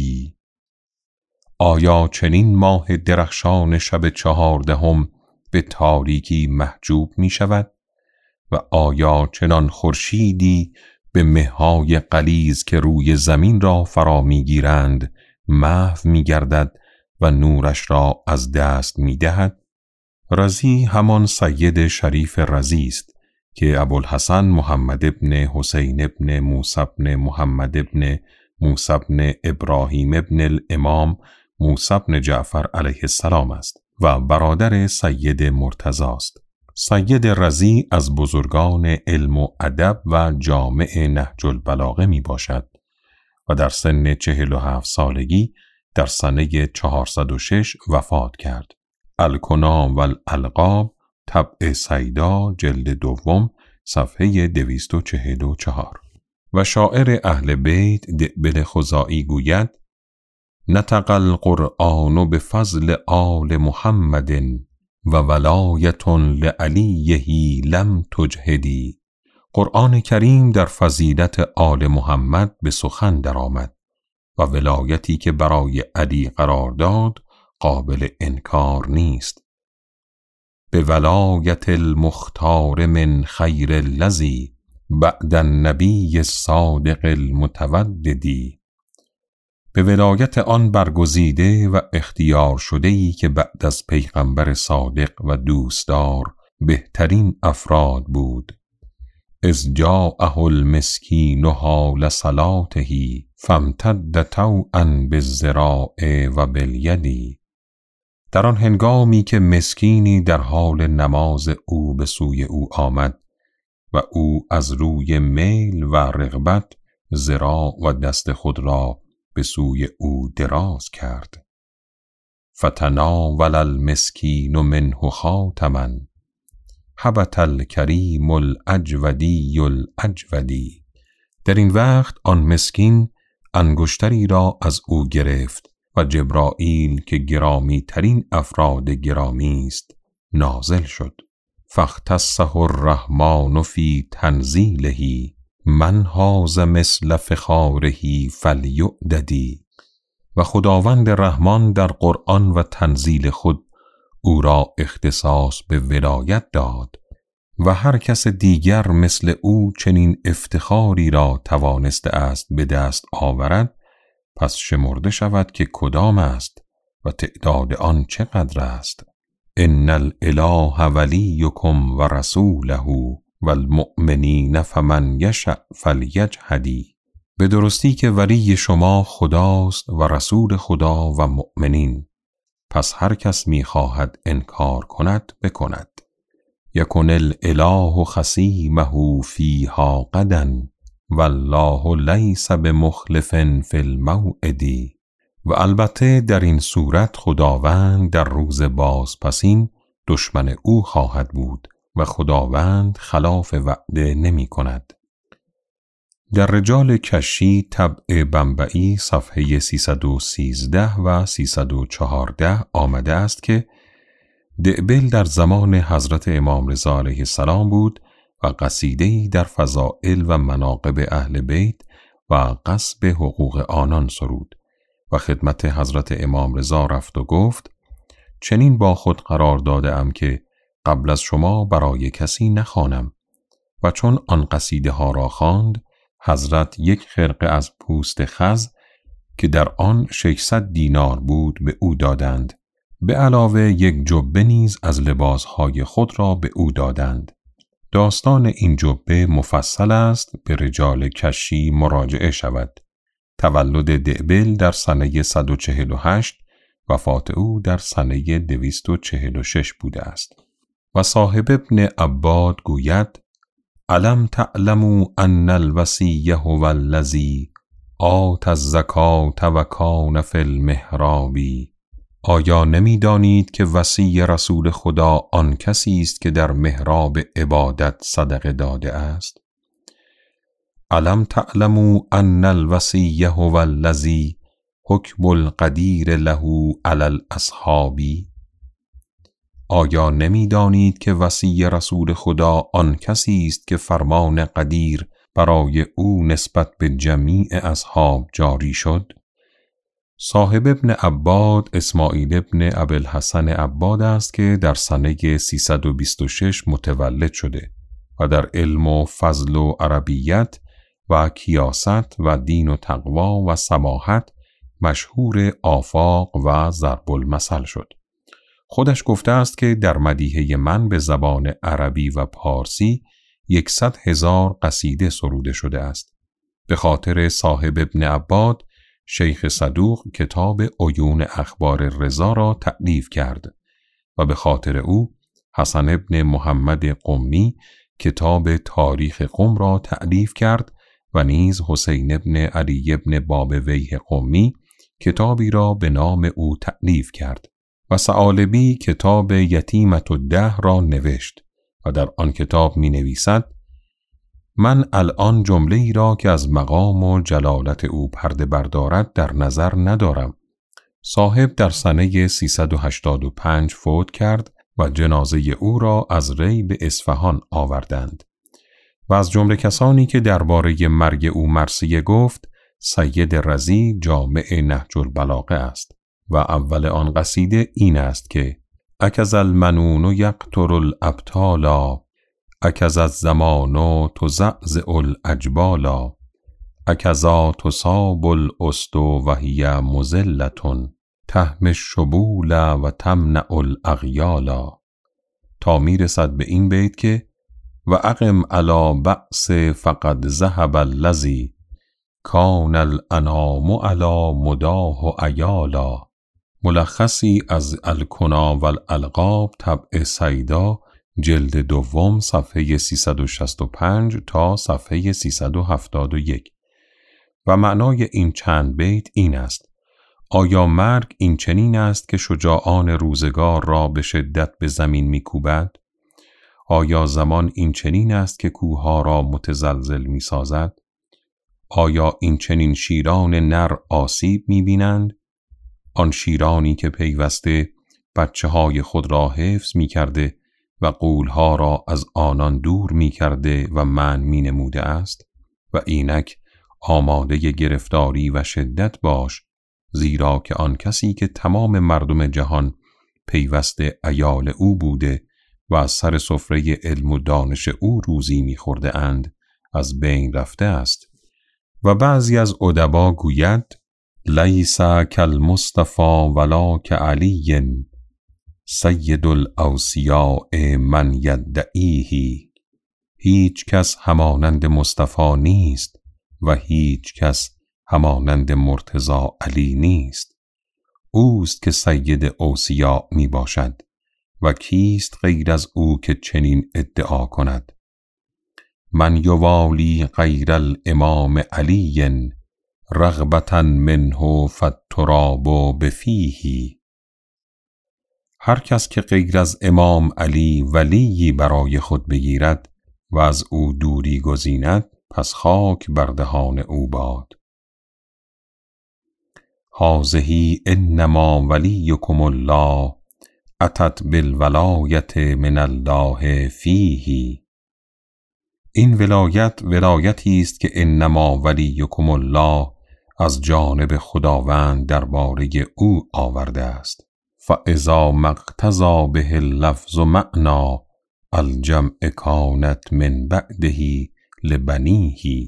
A: آیا چنین ماه درخشان شب چهاردهم به تاریکی محجوب می شود؟ و آیا چنان خورشیدی به مه‌های غلیظ که روی زمین را فرا می گیرند محو می گردد و نورش را از دست می دهد؟ رضی همان سید شریف رضی است که ابوالحسن محمد ابن حسین ابن موسی ابن محمد ابن موسی ابن ابراهیم ابن الامام موسی ابن جعفر علیه السلام است و برادر سید مرتضی است. سید رضی از بزرگان علم و ادب و جامع نهج البلاغه می باشد و در سن چهل و هفت سالگی در سنه چهارصد و شش وفات کرد. الکنا و الالقاب طبع سیدا جلد دوم صفحه دویست و چهل و چهار. و شاعر اهل بیت دئبل خزاعی گوید نطق القرآن بفضل آل محمد و ولایت لعلیه لم تجهدی. قرآن کریم در فضیلت آل محمد به سخن درآمد و ولایتی که برای علی قرار داد قابل انکار نیست. به ولایت المختار من خیر الذی بعد النبی الصادق المتوددی. به ولایت آن برگزیده و اختیار شده‌ای که بعد از پیغمبر صادق و دوستدار بهترین افراد بود. اذ جاءه المسکین حال صلاته فامتد طوعا بالذراع و بالید. در آن هنگامی که مسکینی در حال نماز او به سوی او آمد و او از روی میل و رغبت ذراع و دست خود را به سوی او دراز کرد. فتناول المسکین منه خاتما هبط الکریم الاجودی الاجودی. در این وقت آن مسکین انگشتری را از او گرفت و جبرائیل که گرامی ترین افراد گرامی است نازل شد. فاختصه الرحمن فی تنزیله من هاز مثل فخاره فلیعددی. و خداوند رحمان در قرآن و تنزیل خود او را اختصاص به ولایت داد و هر کس دیگر مثل او چنین افتخاری را توانسته است به دست آورد، پس شمرده شود که کدام است و تعداد آن چقدر است. ان الاله ولیکم و رسوله و المؤمنین فمن یشأ فلیجحدی. به درستی که ولی شما خداست و رسول خدا و مؤمنین، پس هر کس می خواهد انکار کند بکند. یکن الاله خصیمه فیها غدا والله لیس بمخلف فی الموعد. و البته در این صورت خداوند در روز بازپسین دشمن او خواهد بود و خداوند خلاف وعده نمی کند. در رجال کشی طبع بنبئی صفحه سیصد و سیزده و سیصد و چهارده آمده است که دئبل در زمان حضرت امام رضا علیه السلام بود و قصیده‌ای در فضائل و مناقب اهل بیت و غصب حقوق آنان سرود و خدمت حضرت امام رضا رفت و گفت چنین با خود قرار داده ام که قبل از شما برای کسی نخوانم. و چون آن قصیده ها را خواند، حضرت یک خرقه از پوست خز که در آن ششصد دینار بود به او دادند، به علاوه یک جبه نیز از لباسهای خود را به او دادند. داستان این جبه مفصل است، به رجال کشی مراجعه شود. تولد دئبل در سنه صد و چهل و هشت، وفات او در سنه دویست و چهل و شش بوده است. و صاحب ابن عباد گوید الم تعلموا ان الوصی هو الذی آت الزکات و کان فی المحراب. آیا نمی دانید که وصی رسول خدا آن کسی است که در محراب عبادت صدقه داده است؟ الم تعلموا ان الوصی هو الذی حکم القدیر له علی الاصحاب. آیا نمی دانید که وصی رسول خدا آن کسی است که فرمان قدیر برای او نسبت به جمیع اصحاب جاری شد؟ صاحب ابن عباد اسماعیل ابن ابوالحسن عباد است که در سنه سیصد و بیست و شش متولد شده و در علم و فضل و عربیت و کیاست و دین و تقوا و سماحت مشهور آفاق و ضرب المثل شد. خودش گفته است که در مدیحه من به زبان عربی و پارسی یکصد هزار قصیده سروده شده است. به خاطر صاحب ابن عباد شیخ صدوق کتاب عیون اخبار رضا را تألیف کرد و به خاطر او حسن ابن محمد قمی کتاب تاریخ قم را تألیف کرد و نیز حسین ابن علی ابن بابویه قمی کتابی را به نام او تألیف کرد و ثعالبی کتاب یتیمة الدهر را نوشت و در آن کتاب می نویسد من الان جمله ای را که از مقام و جلالت او پرده بردارد در نظر ندارم. صاحب در سنه سیصد و هشتاد و پنج فوت کرد و جنازه او را از ری به اصفهان آوردند و از جمله کسانی که درباره مرگ او مرثیه گفت سید رضی جامع نهج البلاغه است و اول آن قصیده این است که اکذ المنون یقطر الابطالا اکذ الزمان تزعزع الاجبالا اکذا تصاب الاسد و هی مذلة تحمی الشبول و تمنع الاغیالا، تا میرسد به این بیت که و اقم علی بأس فقد ذهب الذی کان الانام علی مداه و عیالا. ملخصی از الکنا و الالقاب طبع سیدا جلد دوم صفحه سیصد و شصت و پنج تا صفحه سیصد و هفتاد و یک. و معنای این چند بیت این است: آیا مرگ این چنین است که شجاعان روزگار را به شدت به زمین می‌کوبد؟ آیا زمان این چنین است که کوه‌ها را متزلزل می‌سازد؟ آیا این چنین شیران نر آسیب می‌بینند؟ آن شیرانی که پیوسته بچه‌های خود را حفظ می‌کرده و غول‌ها را از آنان دور می‌کرده و منع می‌نموده است؟ و اینک آماده گرفتاری و شدت باش، زیرا که آن کسی که تمام مردم جهان پیوسته عیال او بوده و از سر سفره علم و دانش او روزی می‌خورده اند از بین رفته است. و بعضی از ادبا گوید لیس کالمصطفی ولا کعلی سید الاوصیاء من یدعیه. هیچ کس همانند مصطفی نیست و هیچ کس همانند مرتضی علی نیست. اوست که سید اوصیا می باشد و کیست غیر از او که چنین ادعا کند؟ من یوالی غیر الامام علی رغبتا منه فالتراب بفیه. هر کس که غیر از امام علی ولی برای خود بگیرد و از او دوری گزیند، پس خاک بر دهان او باد. هذه انما ولیکم الله اتت بالولایت من الله فیه. این ولایت ولایتی است که انما ولیکم الله از جانب خداوند درباره او آورده است. فاذا مقتضی به اللفظ معنی الجمع کانت من بعده لبنیه.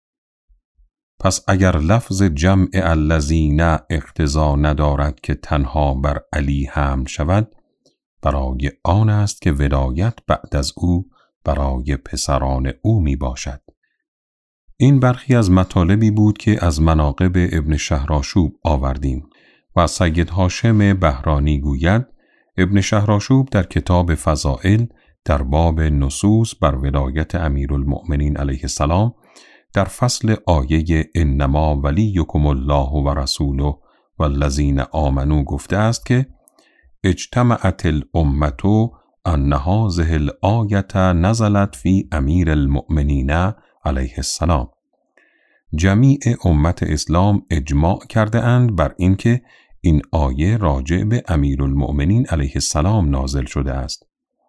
A: پس اگر لفظ جمع الذین اقتضا ندارد که تنها بر علی حمل شود، برای آن است که ولایت بعد از او برای پسران او می باشد. این برخی از مطالبی بود که از مناقب ابن شهرآشوب آوردیم و سید هاشم بهرانی گوید ابن شهرآشوب در کتاب فضائل در باب نصوص بر ولایت امیرالمؤمنین علیه السلام در فصل آیه انما ولیکم الله و رسوله والذین آمنوا گفته است که اجتمعت الامة ان هذه الآیة نزلت فی امیر المؤمنین علیه السلام. جمیع امت اسلام اجماع کرده اند بر اینکه این آیه راجع به امیرالمؤمنین علیه السلام نازل شده است.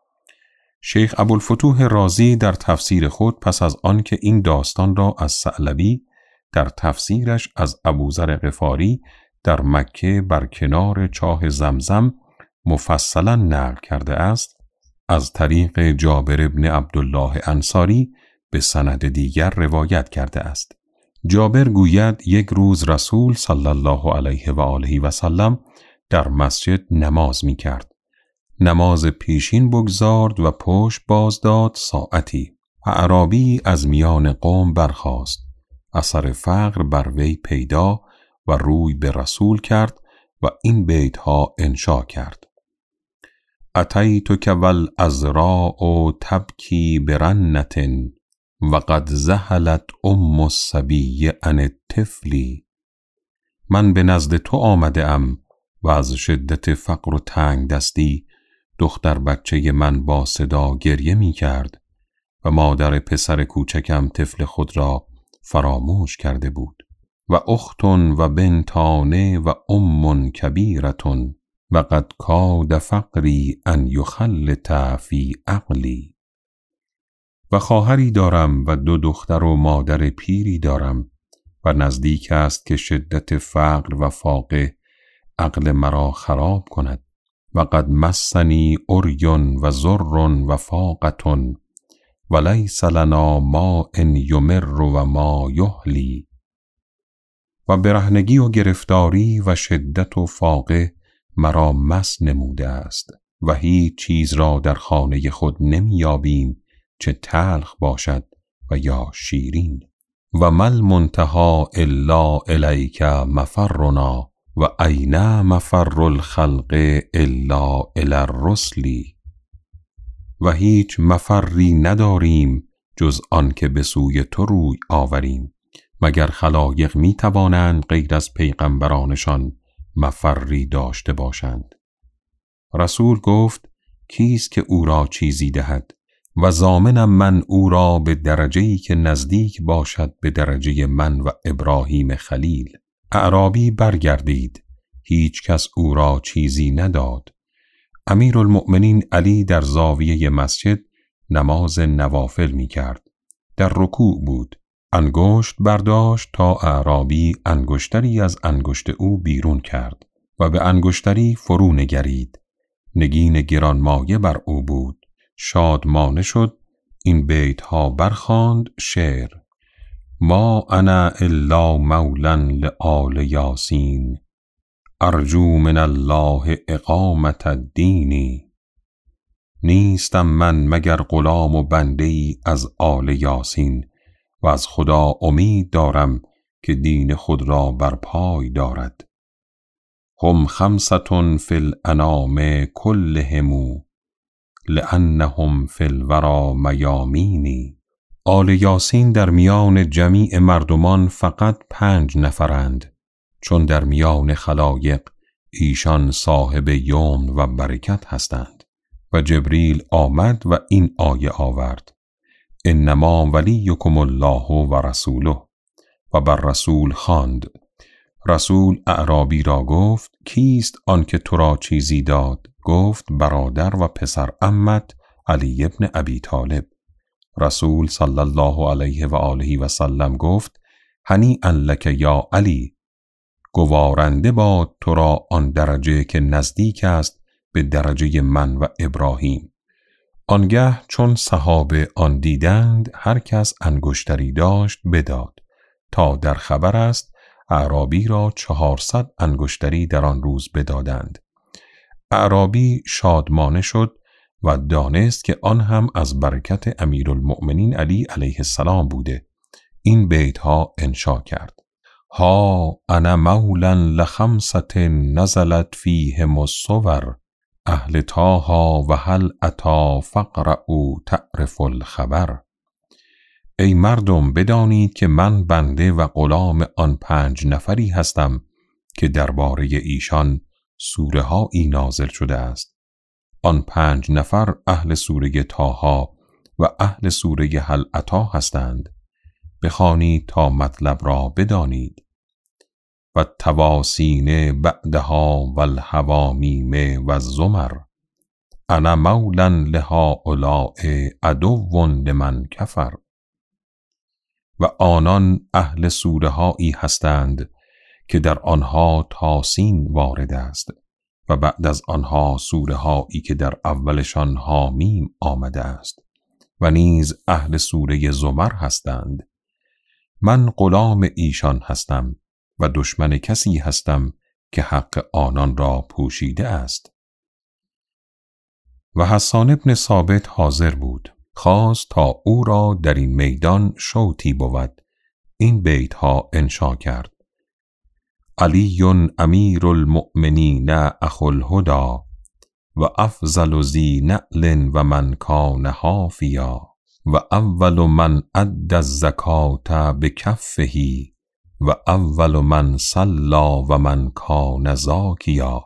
A: شیخ ابوالفتوح رازی در تفسیر خود پس از آن که این داستان را از ثعلبی در تفسیرش از ابوذر غفاری در مکه بر کنار چاه زمزم مفصلا نقل کرده است، از طریق جابر بن عبدالله انصاری به سند دیگر روایت کرده است. جابر گوید یک روز رسول صلی الله علیه و آله و سلم در مسجد نماز می کرد. نماز پیشین بگذارد و پشت باز داد ساعتی. اعرابی از میان قوم برخاست. اثر فقر بر وی پیدا و روی به رسول کرد و این بیتها انشا کرد: اتیتک والعذراء تبکی برنة و قد ذهلت ام الصبی عن الطفل. من به نزد تو آمده ام و از شدت فقر و تنگ دستی دختر بچه من با صدا گریه می کرد و مادر پسر کوچکم طفل خود را فراموش کرده بود. و اختن و بنتانه و ام کبیرتون و قد کاد فقری ان یخلط فی عقلی. و خواهری دارم و دو دختر و مادر پیری دارم و نزدیک است که شدت فقر و فاقه عقل مرا خراب کند. و قد مسنی عریون و ضر و فاقتون و لیس لنا ما ان یمر و ما یحلی. و برهنگی و گرفتاری و شدت و فاقه مرا مس نموده است و هیچ چیز را در خانه خود نمیابیم چه تلخ باشد و یا شیرین. و مل منتهی الا الیک مفرنا و این مفر الخلق الا الی الرسل. و هیچ مفری نداریم جز آن که به سوی تو روی آوریم، مگر خلایق می توانند غیر از پیغمبرانشان مفری داشته باشند. رسول گفت کیست که او را چیزی دهد و ضامنم من او را به درجه‌ای که نزدیک باشد به درجه من و ابراهیم خلیل. اعرابی برگردید، هیچ کس او را چیزی نداد. امیرالمؤمنین علی در زاویه مسجد نماز نوافل می کرد. در رکوع بود. انگشت برداشت تا اعرابی انگشتری از انگشت او بیرون کرد و به انگشتری فرو نگرید. نگین گرانمایه بر او بود. شادمانه شد. این بیت ها برخواند. شعر: ما انا الا مولا لآل یاسین، ارجو من الله اقامت الدین. نیستم من مگر غلام و بنده ای از آل یاسین و از خدا امید دارم که دین خود را بر پای دارد. هم خمسة فی الانام کلهم لانهم فی الورى میامین. آل یاسین در میان جمیع مردمان فقط پنج نفرند، چون در میان خلایق ایشان صاحب یمن و برکت هستند. و جبریل آمد و این آیه آورد: انما ولیکم الله و رسوله، و بر رسول خواند. رسول اعرابی را گفت کیست آن که تو را چیزی داد؟ گفت برادر و پسر عمت علی ابن ابی طالب. رسول صلی الله علیه و آله و سلم گفت هنیئا لک یا علی، گوارنده باد تو را آن درجه که نزدیک است به درجه من و ابراهیم. آنگه چون صحابه آن دیدند هر کس انگشتری داشت بداد، تا در خبر است اعرابی را چهارصد انگشتری در آن روز بدادند. اعرابی شادمانه شد و دانست که آن هم از برکت امیرالمؤمنین علی علیه السلام بوده. این بیت ها انشا کرد: ها انا مولا لخمسة نزلت فیهم الصور، اهل طاها و هل اتی فقرؤا تعرف الخبر. ای مردم بدانید که من بنده و غلام آن پنج نفری هستم که درباره ایشان سوره هایی نازل شده است. آن پنج نفر اهل سوره طاها و اهل سوره هل اتی هستند. بخوانید تا مطلب را بدانید. و تواسین بعدها و الحوامیم و الزمر، انا مولا لهؤلاء عدو لمن کفر. و آنان اهل سوره هایی هستند که در آنها تاسین وارد است و بعد از آنها سوره هایی که در اولشان حامیم آمده است و نیز اهل سوره زمر هستند. من غلام ایشان هستم و دشمن کسی هستم که حق آنان را پوشیده است. و حسان بن ثابت حاضر بود، خواست تا او را در این میدان شوطی بود. این بیت ها انشا کرد: علی امیر المؤمنین اخو الهدی و افضل ذی نعل و من کان حافیا و اول من ادى الزکاة بکفه و اول من صلی و من کان زاکیا.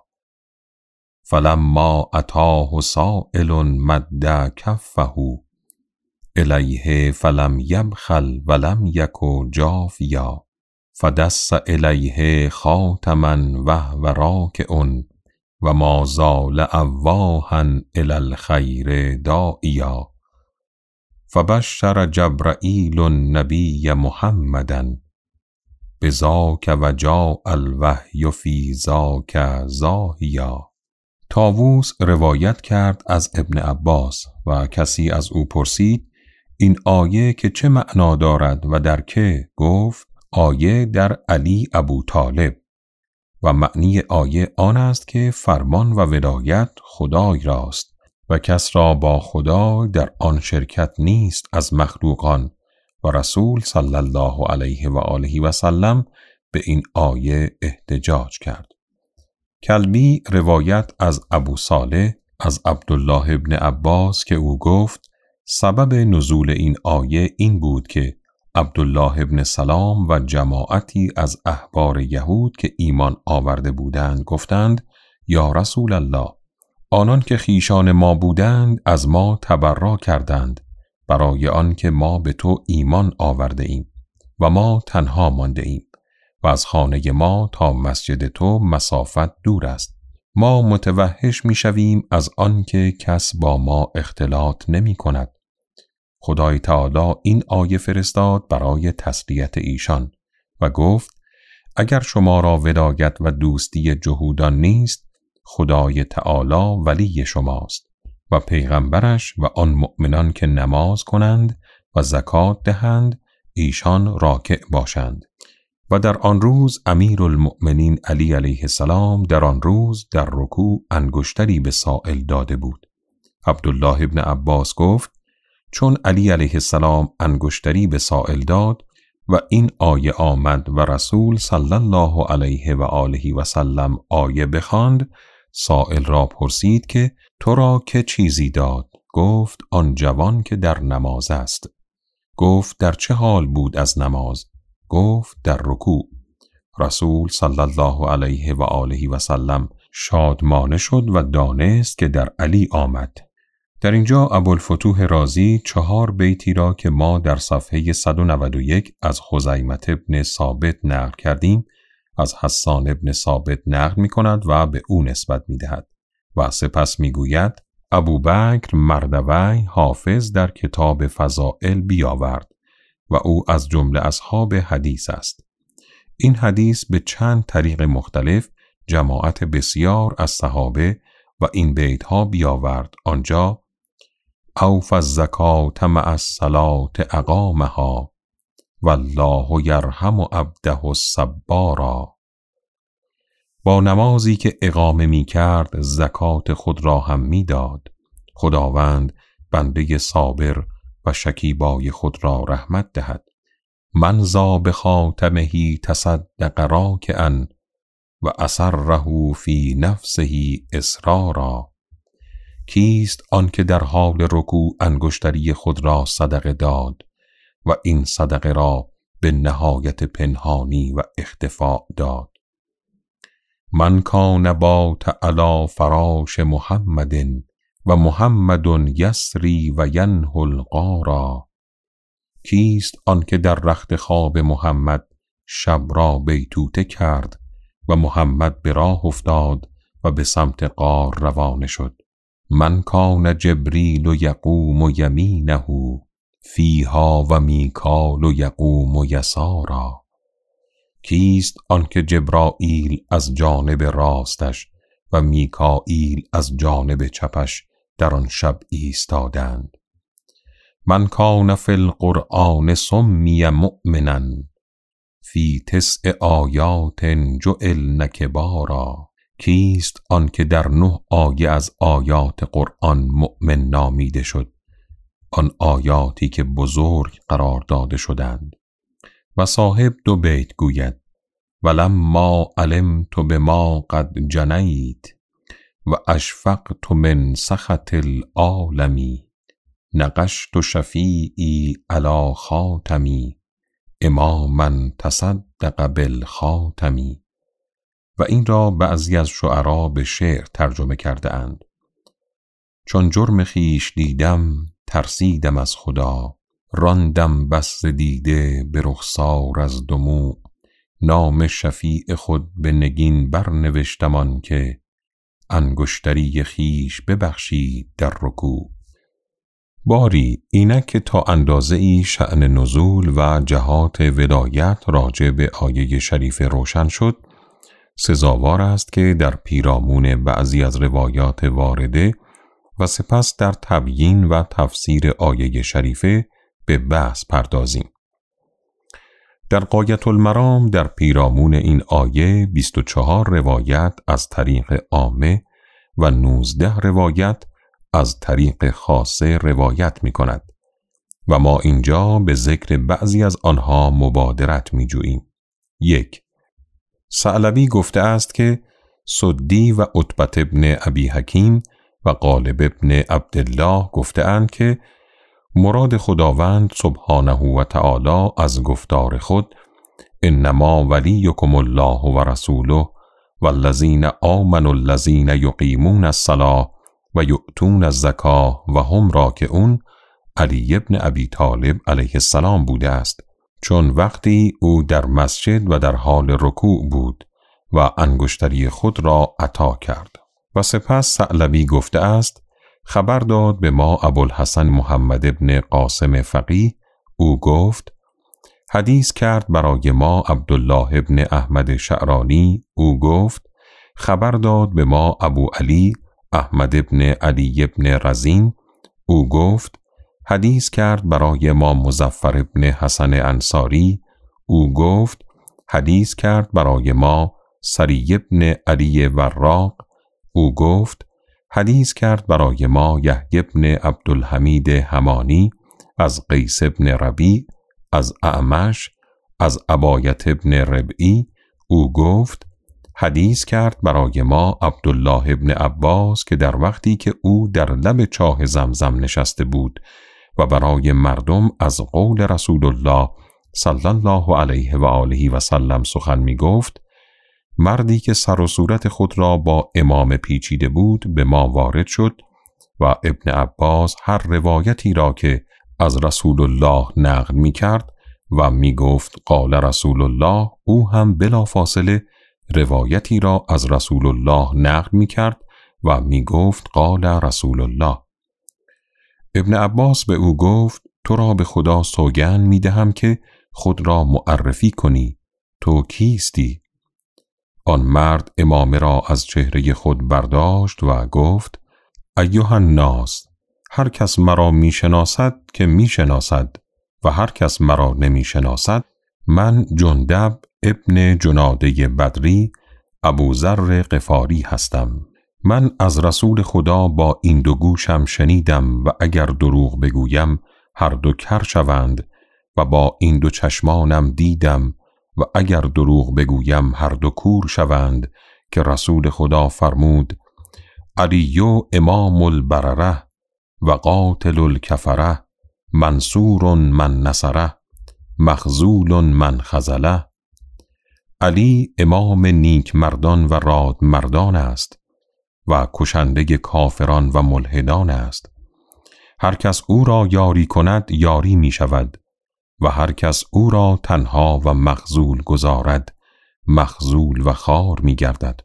A: فلما اتاه سائل مد کفه الیه فلم یبخل ولم یک جافیا. فدس الیه خاتما وهو راکع و ما زال اواها الی الخیر داعیا. فبشر جبرائیل النبی محمدا بذاک و جاء الوحی فی ذاک زاهیا. طاووس روایت کرد از ابن عباس و کسی از او پرسید این آیه که چه معنا دارد و در که؟ گفت آیه در علی ابو طالب و معنی آیه آن است که فرمان و ولایت خدای راست و کس را با خدا در آن شرکت نیست از مخلوقان. و رسول صلی الله علیه و آله و سلم به این آیه احتجاج کرد. کلبی روایت از ابو صالح از عبدالله ابن عباس که او گفت سبب نزول این آیه این بود که عبدالله ابن سلام و جماعتی از احبار یهود که ایمان آورده بودند گفتند یا رسول الله، آنان که خیشان ما بودند از ما تبرا کردند برای آن که ما به تو ایمان آورده ایم و ما تنها مانده ایم و از خانه ما تا مسجد تو مسافت دور است. ما متوحش می شویم از آن که کس با ما اختلاط نمی کند. خدای تعالی این آیه فرستاد برای تسلیت ایشان و گفت اگر شما را ولایت و دوستی جهودان نیست، خدای تعالی ولی شماست و پیغمبرش و آن مؤمنان که نماز کنند و زکات دهند ایشان راکع باشند. و در آن روز امیرالمؤمنین علی علیه السلام در آن روز در رکوع انگشتری به سائل داده بود. عبدالله ابن عباس گفت چون علی علیه السلام انگشتری به سائل داد و این آیه آمد و رسول صلی الله علیه و آله و سلم آیه بخواند، سائل را پرسید که تو را که چیزی داد؟ گفت آن جوان که در نماز است. گفت در چه حال بود از نماز؟ گفت در رکوع. رسول صلی الله علیه و آله و سلم شادمانه شد و دانست که در علی آمد. در اینجا ابوالفتوح رازی چهار بیتی را که ما در صفحه صد و نود و یک از خزیمة ابن ثابت نقل کردیم از حسان ابن ثابت نقل می کند و به او نسبت می دهد و سپس می گوید ابوبکر مردوی حافظ در کتاب فضائل بیاورد و او از جمله اصحاب حدیث است. این حدیث به چند طریق مختلف جماعت بسیار از صحابه و این بیت ها بیاورد. آنجا اوف الزکات مع الصلاة اقامها والله یرحم عبده الصبارا، با نمازی که اقامه می کرد زکات خود را هم می داد، خداوند بنده صابر و شکیبای خود را رحمت دهد. من ذا بخاتمه تصدق راکعا و اسره فی نفسه اسرارا، کیست آن که در حال رکوع انگشتری خود را صدقه داد و این صدقه را به نهایت پنهانی و اختفاء داد. من کان بات علی فراش محمد و محمد یسری و ینهی الغارا، کیست آن که در رخت خواب محمد شب را بیتوته کرد و محمد به راه افتاد و به سمت غار روانه شد. من کان جبریل یقوم یمینه فیها و میکال یقوم یسارا، کیست آن که جبرائیل از جانب راستش و میکائیل از جانب چپش در آن شب ایستادند. من کان فی القرآن سمی مؤمنا فی تسع آیات جعلن کبارا، کیست آن که در نه آیه از آیات قرآن مؤمن نامیده شد، آن آیاتی که بزرگ قرار داده شدند. و صاحب دو بیت گوید ولما علمت بما قد جنیت و اشفقت من سخط العالمی نقشت شفیعی علی خاتمی اماما تصدق بالخاتمی. و این را بعضی از شعرا به شعر ترجمه کرده اند. چون جرم خیش دیدم ترسیدم از خدا، راندم بس دیده به رخسار از دموع، نام شفیع خود به نگین برنوشتم آن که انگشتری خیش ببخشید در رکوع. باری اینک که تا اندازه ای شأن نزول و جهات ولایت راجع به آیه شریف روشن شد، سزاوار است که در پیرامون بعضی از روایات وارده و سپس در تبیین و تفسیر آیه شریفه به بحث پردازیم. در غایة المرام در پیرامون این آیه بیست و چهار روایت از طریق عامه و نوزده روایت از طریق خاصه روایت می کند و ما اینجا به ذکر بعضی از آنها مبادرت می جوییم. یک، ثعلبی گفته است که سدی و عتبة ابن ابی حکیم و غالب ابن عبدالله گفته اند که مراد خداوند سبحانه و تعالی از گفتار خود انما ولیکم الله و رسوله والذین آمنوا الذین یقیمون الصلاة و یؤتون الزکاة و هم راکعون علی ابن ابی طالب علیه السلام بوده است، چون وقتی او در مسجد و در حال رکوع بود و انگشتری خود را عطا کرد. و سپس ثعلبی گفته است خبر داد به ما ابوالحسن محمد ابن قاسم فقیه، او گفت حدیث کرد برای ما عبدالله ابن احمد شعرانی، او گفت خبر داد به ما ابو علی احمد ابن علی ابن رزین، او گفت حدیث کرد برای ما مظفر ابن حسن انصاری، او گفت حدیث کرد برای ما سری ابن علی وراق، او گفت حدیث کرد برای ما یحیی ابن عبدالحمید همانی از قیس ابن ربیع، از اعمش، از عبایة ابن ربعی، او گفت حدیث کرد برای ما عبدالله ابن عباس که در وقتی که او در لب چاه زمزم نشسته بود و برای مردم از قول رسول الله صلی الله علیه و آله و سلم سخن می گفت، مردی که سر و صورت خود را با امامه پیچیده بود به ما وارد شد و ابن عباس هر روایتی را که از رسول الله نقل می کرد و می گفت قال رسول الله، او هم بلا فاصله روایتی را از رسول الله نقل می کرد و می گفت قال رسول الله. ابن عباس به او گفت تو را به خدا سوگند می دهم که خود را معرفی کنی، تو کیستی؟ آن مرد امامه را از چهره خود برداشت و گفت ایها الناس، هر کس مرا می شناسد که می شناسد و هر کس مرا نمی شناسد، من جندب ابن جناده بدری ابوذر غفاری هستم. من از رسول خدا با این دو گوشم شنیدم و اگر دروغ بگویم هر دو کر شوند و با این دو چشمانم دیدم و اگر دروغ بگویم هر دو کور شوند که رسول خدا فرمود علی امام البرره و قاتل الکفره منصور من نصره مخذول من خذله. علی امام نیک مردان و راد مردان است و کشنده کافران و ملحدان است. هر کس او را یاری کند یاری می شود و هر کس او را تنها و مخذول گذارد مخذول و خار می گردد.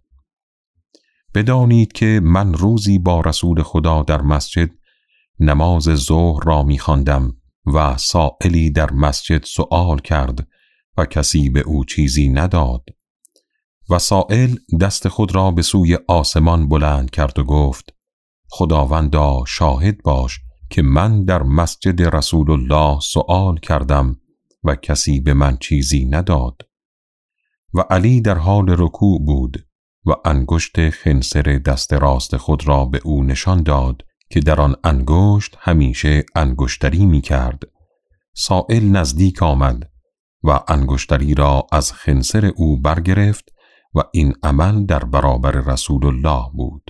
A: بدانید که من روزی با رسول خدا در مسجد نماز ظهر را می خواندم و سائلی در مسجد سؤال کرد و کسی به او چیزی نداد و سائل دست خود را به سوی آسمان بلند کرد و گفت خداوندا شاهد باش که من در مسجد رسول الله سؤال کردم و کسی به من چیزی نداد. و علی در حال رکوع بود و انگشت خنصر دست راست خود را به او نشان داد که در آن انگشت همیشه انگشتری می کرد. سائل نزدیک آمد و انگشتری را از خنصر او برگرفت و این عمل در برابر رسول الله بود.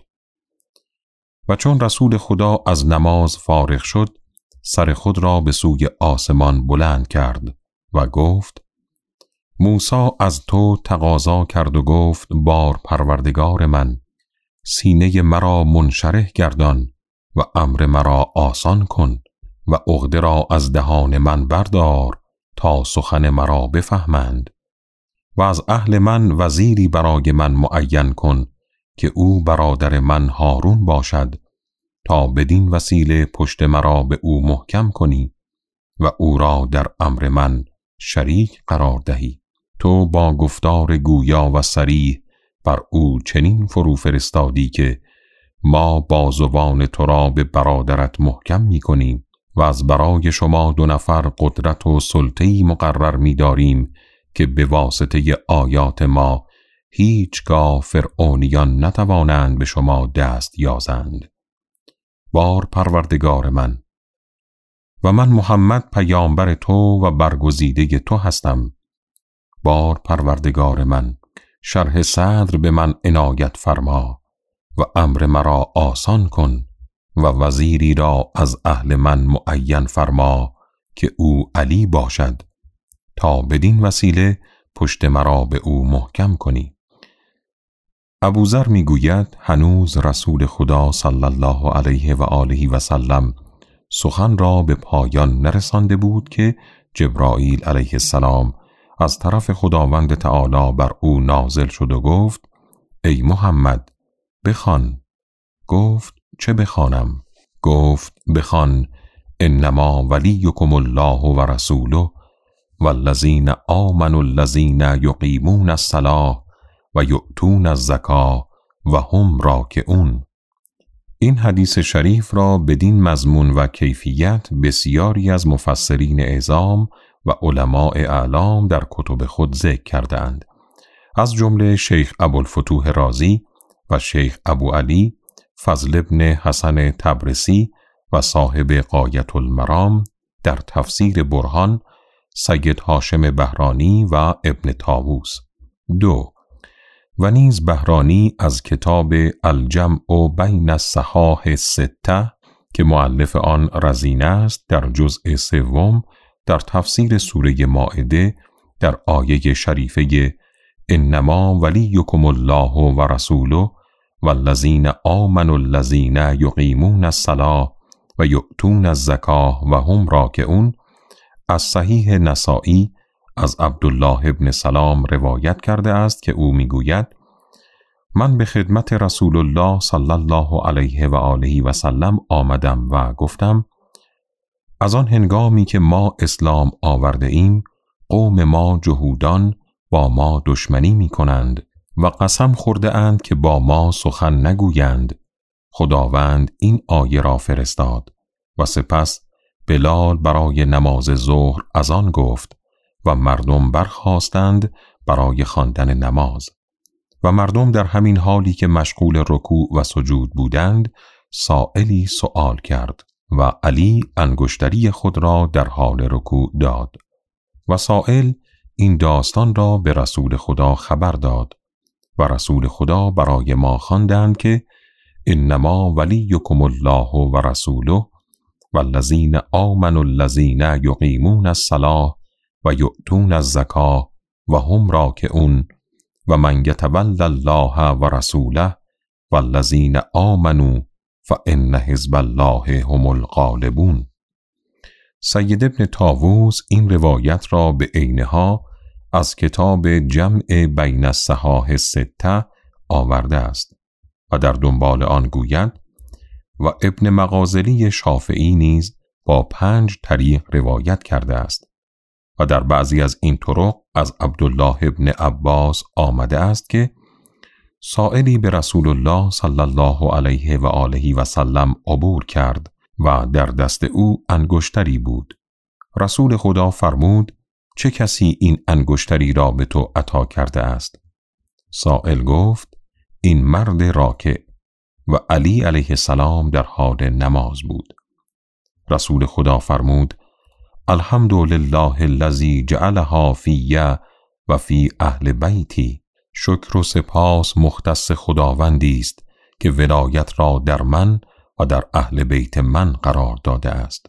A: و چون رسول خدا از نماز فارغ شد سر خود را به سوی آسمان بلند کرد و گفت موسی از تو تقاضا کرد و گفت بار پروردگار من، سینه مرا منشرح گردان و امر مرا آسان کن و عقده را از دهان من بردار تا سخن مرا بفهمند و از اهل من وزیری برای من معین کن که او برادر من هارون باشد تا بدین وسیله پشت مرا به او محکم کنی و او را در امر من شریک قرار دهی. تو با گفتار گویا و صریح بر او چنین فرو فرستادی که ما بازوان تو را به برادرت محکم می کنیم و از برای شما دو نفر قدرت و سلطه‌ای مقرر می داریم که به واسطه آیات ما هیچگاه فرعونیان نتوانند به شما دست یازند. بار پروردگار من، و من محمد پیامبر تو و برگزیده تو هستم. بار پروردگار من، شرح صدر به من عنایت فرما و امر مرا آسان کن و وزیری را از اهل من معین فرما که او علی باشد، تا بدین وسیله پشت مرا به او محکم کنی. ابوذر می گوید هنوز رسول خدا صلی الله علیه و آله و سلم سخن را به پایان نرسانده بود که جبرائیل علیه السلام از طرف خداوند تعالی بر او نازل شد و گفت ای محمد بخوان. گفت چه بخوانم؟ گفت بخوان انما ولیکم الله و رسوله والذین آمنوا الذین یقیمون الصلاة و یؤتون الزکاة و هم راکعون. این حدیث شریف را بدین مضمون و کیفیت بسیاری از مفسرین اعظام و علماء اعلام در کتب خود ذکر کردند، از جمله شیخ ابوالفتوح رازی و شیخ ابو علی فضل ابن حسن تبرسی و صاحب غایة المرام در تفسیر برهان سید هاشم بهرانی و ابن طاووس. دو و نیز بهرانی از کتاب الجمع بین الصحاح السته که مؤلف آن رزینه است در جزء سوم در تفسیر سوره مائده در آیه شریفه انما ولیکم الله و رسوله والذین آمنوا الذین یقیمون الصلاة و یؤتون الزکاة و هم راکعون از صحیح نسائی از عبدالله ابن سلام روایت کرده است که او میگوید من به خدمت رسول الله صلی الله علیه و آله و سلم آمدم و گفتم از آن هنگامی که ما اسلام آورده ایم قوم ما جهودان با ما دشمنی می کنند و قسم خورده اند که با ما سخن نگویند. خداوند این آیه را فرستاد و سپس بلال برای نماز ظهر اذان گفت و مردم برخاستند برای خواندن نماز و مردم در همین حالی که مشغول رکوع و سجود بودند سائلی سؤال کرد و علی انگشتری خود را در حال رکوع داد و سائل این داستان را به رسول خدا خبر داد و رسول خدا برای ما خواندند که انما ولیکم الله و رسوله والذین آمنوا الذین یقیمون الصلاة و یؤتون الزکاة و هم راکعون و من یتول الله و رسوله والذین آمنوا فان حزب الله هم الغالبون. سید ابن طاووس این روایت را به عینها از کتاب جمع بین الصحاح السته آورده است و در دنبال آن گوید و ابن مغازلی شافعی نیز با پنج طریق روایت کرده است و در بعضی از این طرق از عبدالله ابن عباس آمده است که سائلی به رسول الله صلی الله علیه و آله و سلم عبور کرد و در دست او انگشتری بود. رسول خدا فرمود چه کسی این انگشتری را به تو عطا کرده است؟ سائل گفت این مرد راکع و علی علیه السلام در حال نماز بود. رسول خدا فرمود الحمدلله الذی جعلها فی و فی اهل بیتی. شکر و سپاس مختص خداوندی است که ولایت را در من و در اهل بیت من قرار داده است.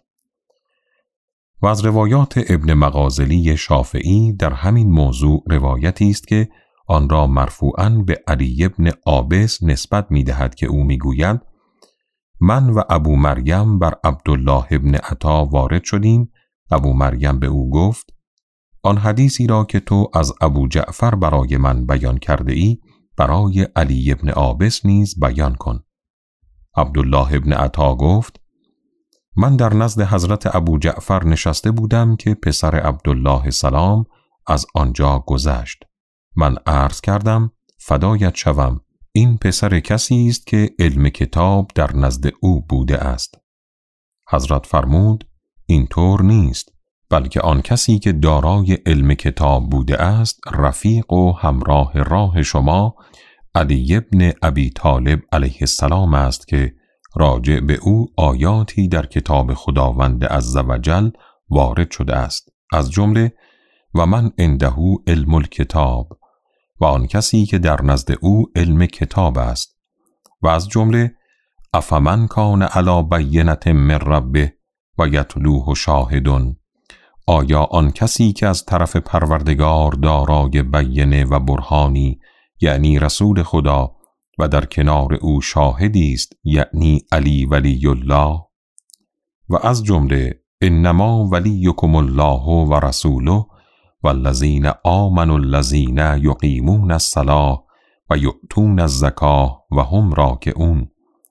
A: و از روایات ابن مغازلی شافعی در همین موضوع روایتی است که آن را مرفوعاً به علی ابن عابس نسبت می دهد که او می گوید من و ابو مریم بر عبدالله ابن عطا وارد شدیم. ابو مریم به او گفت آن حدیثی را که تو از ابو جعفر برای من بیان کرده ای برای علی ابن عابس نیز بیان کن. عبدالله ابن عطا گفت من در نزد حضرت ابو جعفر نشسته بودم که پسر عبدالله سلام از آنجا گذشت. من عرض کردم فدایت شوم این پسر کسی است که علم کتاب در نزد او بوده است. حضرت فرمود این طور نیست، بلکه آن کسی که دارای علم کتاب بوده است رفیق و همراه راه شما علی ابن ابی طالب علیه السلام است که راجع به او آیاتی در کتاب خداوند عزوجل وارد شده است، از جمله و من عنده علم الکتاب، و آن کسی که در نزد او علم کتاب است، و از جمله افمن کان علی بینة من ربه و یتلوه شاهد، آیا آن کسی که از طرف پروردگار دارای بینه و برهانی یعنی رسول خدا و در کنار او شاهدی است یعنی علی ولی الله، و از جمله انما ولیکم الله و رسوله والذین آمنوا الذین یقیمون الصلاة و یؤتون الزکاة و هم راکعون.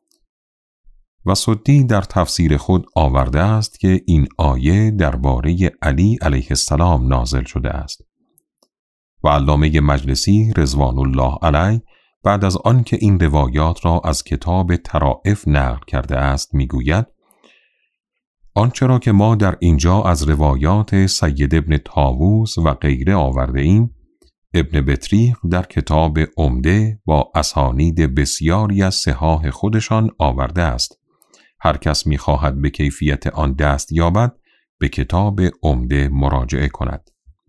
A: و سدی در تفسیر خود آورده است که این آیه درباره علی علیه السلام نازل شده است. و علامه مجلسی رضوان الله علیه بعد از آن که این روایات را از کتاب طرائف نقل کرده است میگوید آنچه را که ما در اینجا از روایات سید ابن طاووس و غیره آورده ایم، ابن بطریق در کتاب عمده با اسانید بسیاری از صحاح خودشان آورده است. هر کس می‌خواهد به کیفیت آن دست یابد به کتاب عمده مراجعه کند.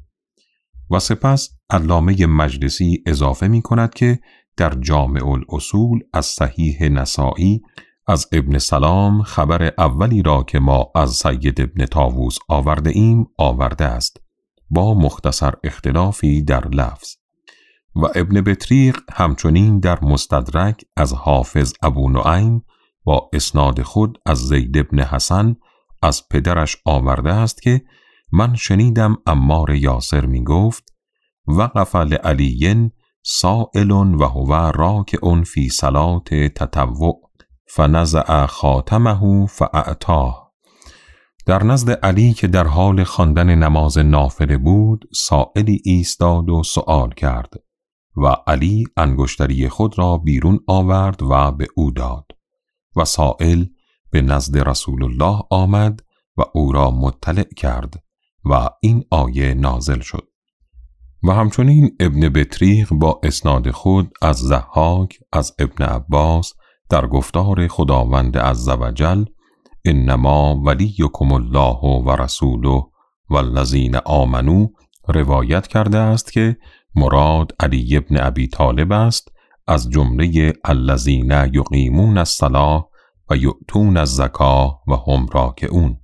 A: و سپس علامه مجلسی اضافه می‌کند که در جامع الاصول از صحیح نسائی از ابن سلام خبر اولی را که ما از سید ابن طاووس آورده ایم آورده است با مختصر اختلافی در لفظ. و ابن بطریق همچنین در مستدرک از حافظ ابو نعیم با اسناد خود از زید ابن حسن از پدرش آورده است که من شنیدم عمار یاسر می گفت وقف لعلی سائل و هو راکع فی صلاة تطوع فنزع خاتمه فاعطاه. در نزد علی که در حال خواندن نماز نافله بود سائلی ایستاد و سؤال کرد و علی انگشتری خود را بیرون آورد و به او داد و سائل به نزد رسول الله آمد و او را مطلع کرد و این آیه نازل شد. و همچنین ابن بطریق با اسناد خود از ضحاک از ابن عباس در گفتار خداوند عزوجل انما ولیکم الله و رسوله والذین آمنوا روایت کرده است که مراد علی ابن ابی طالب است، از جمله الذین یقیمون الصلاة و یؤتون الزکاة و هم راکعون.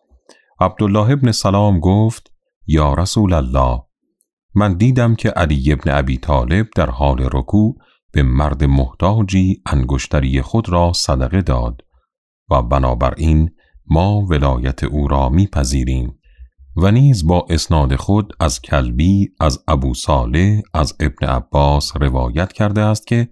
A: عبدالله ابن سلام گفت یا رسول الله، من دیدم که علی ابن ابی طالب در حال رکوع به مرد محتاجی انگشتری خود را صدقه داد و بنابراین ما ولایت او را میپذیریم. و نیز با اسناد خود از کلبی از ابو صالح از ابن عباس روایت کرده است که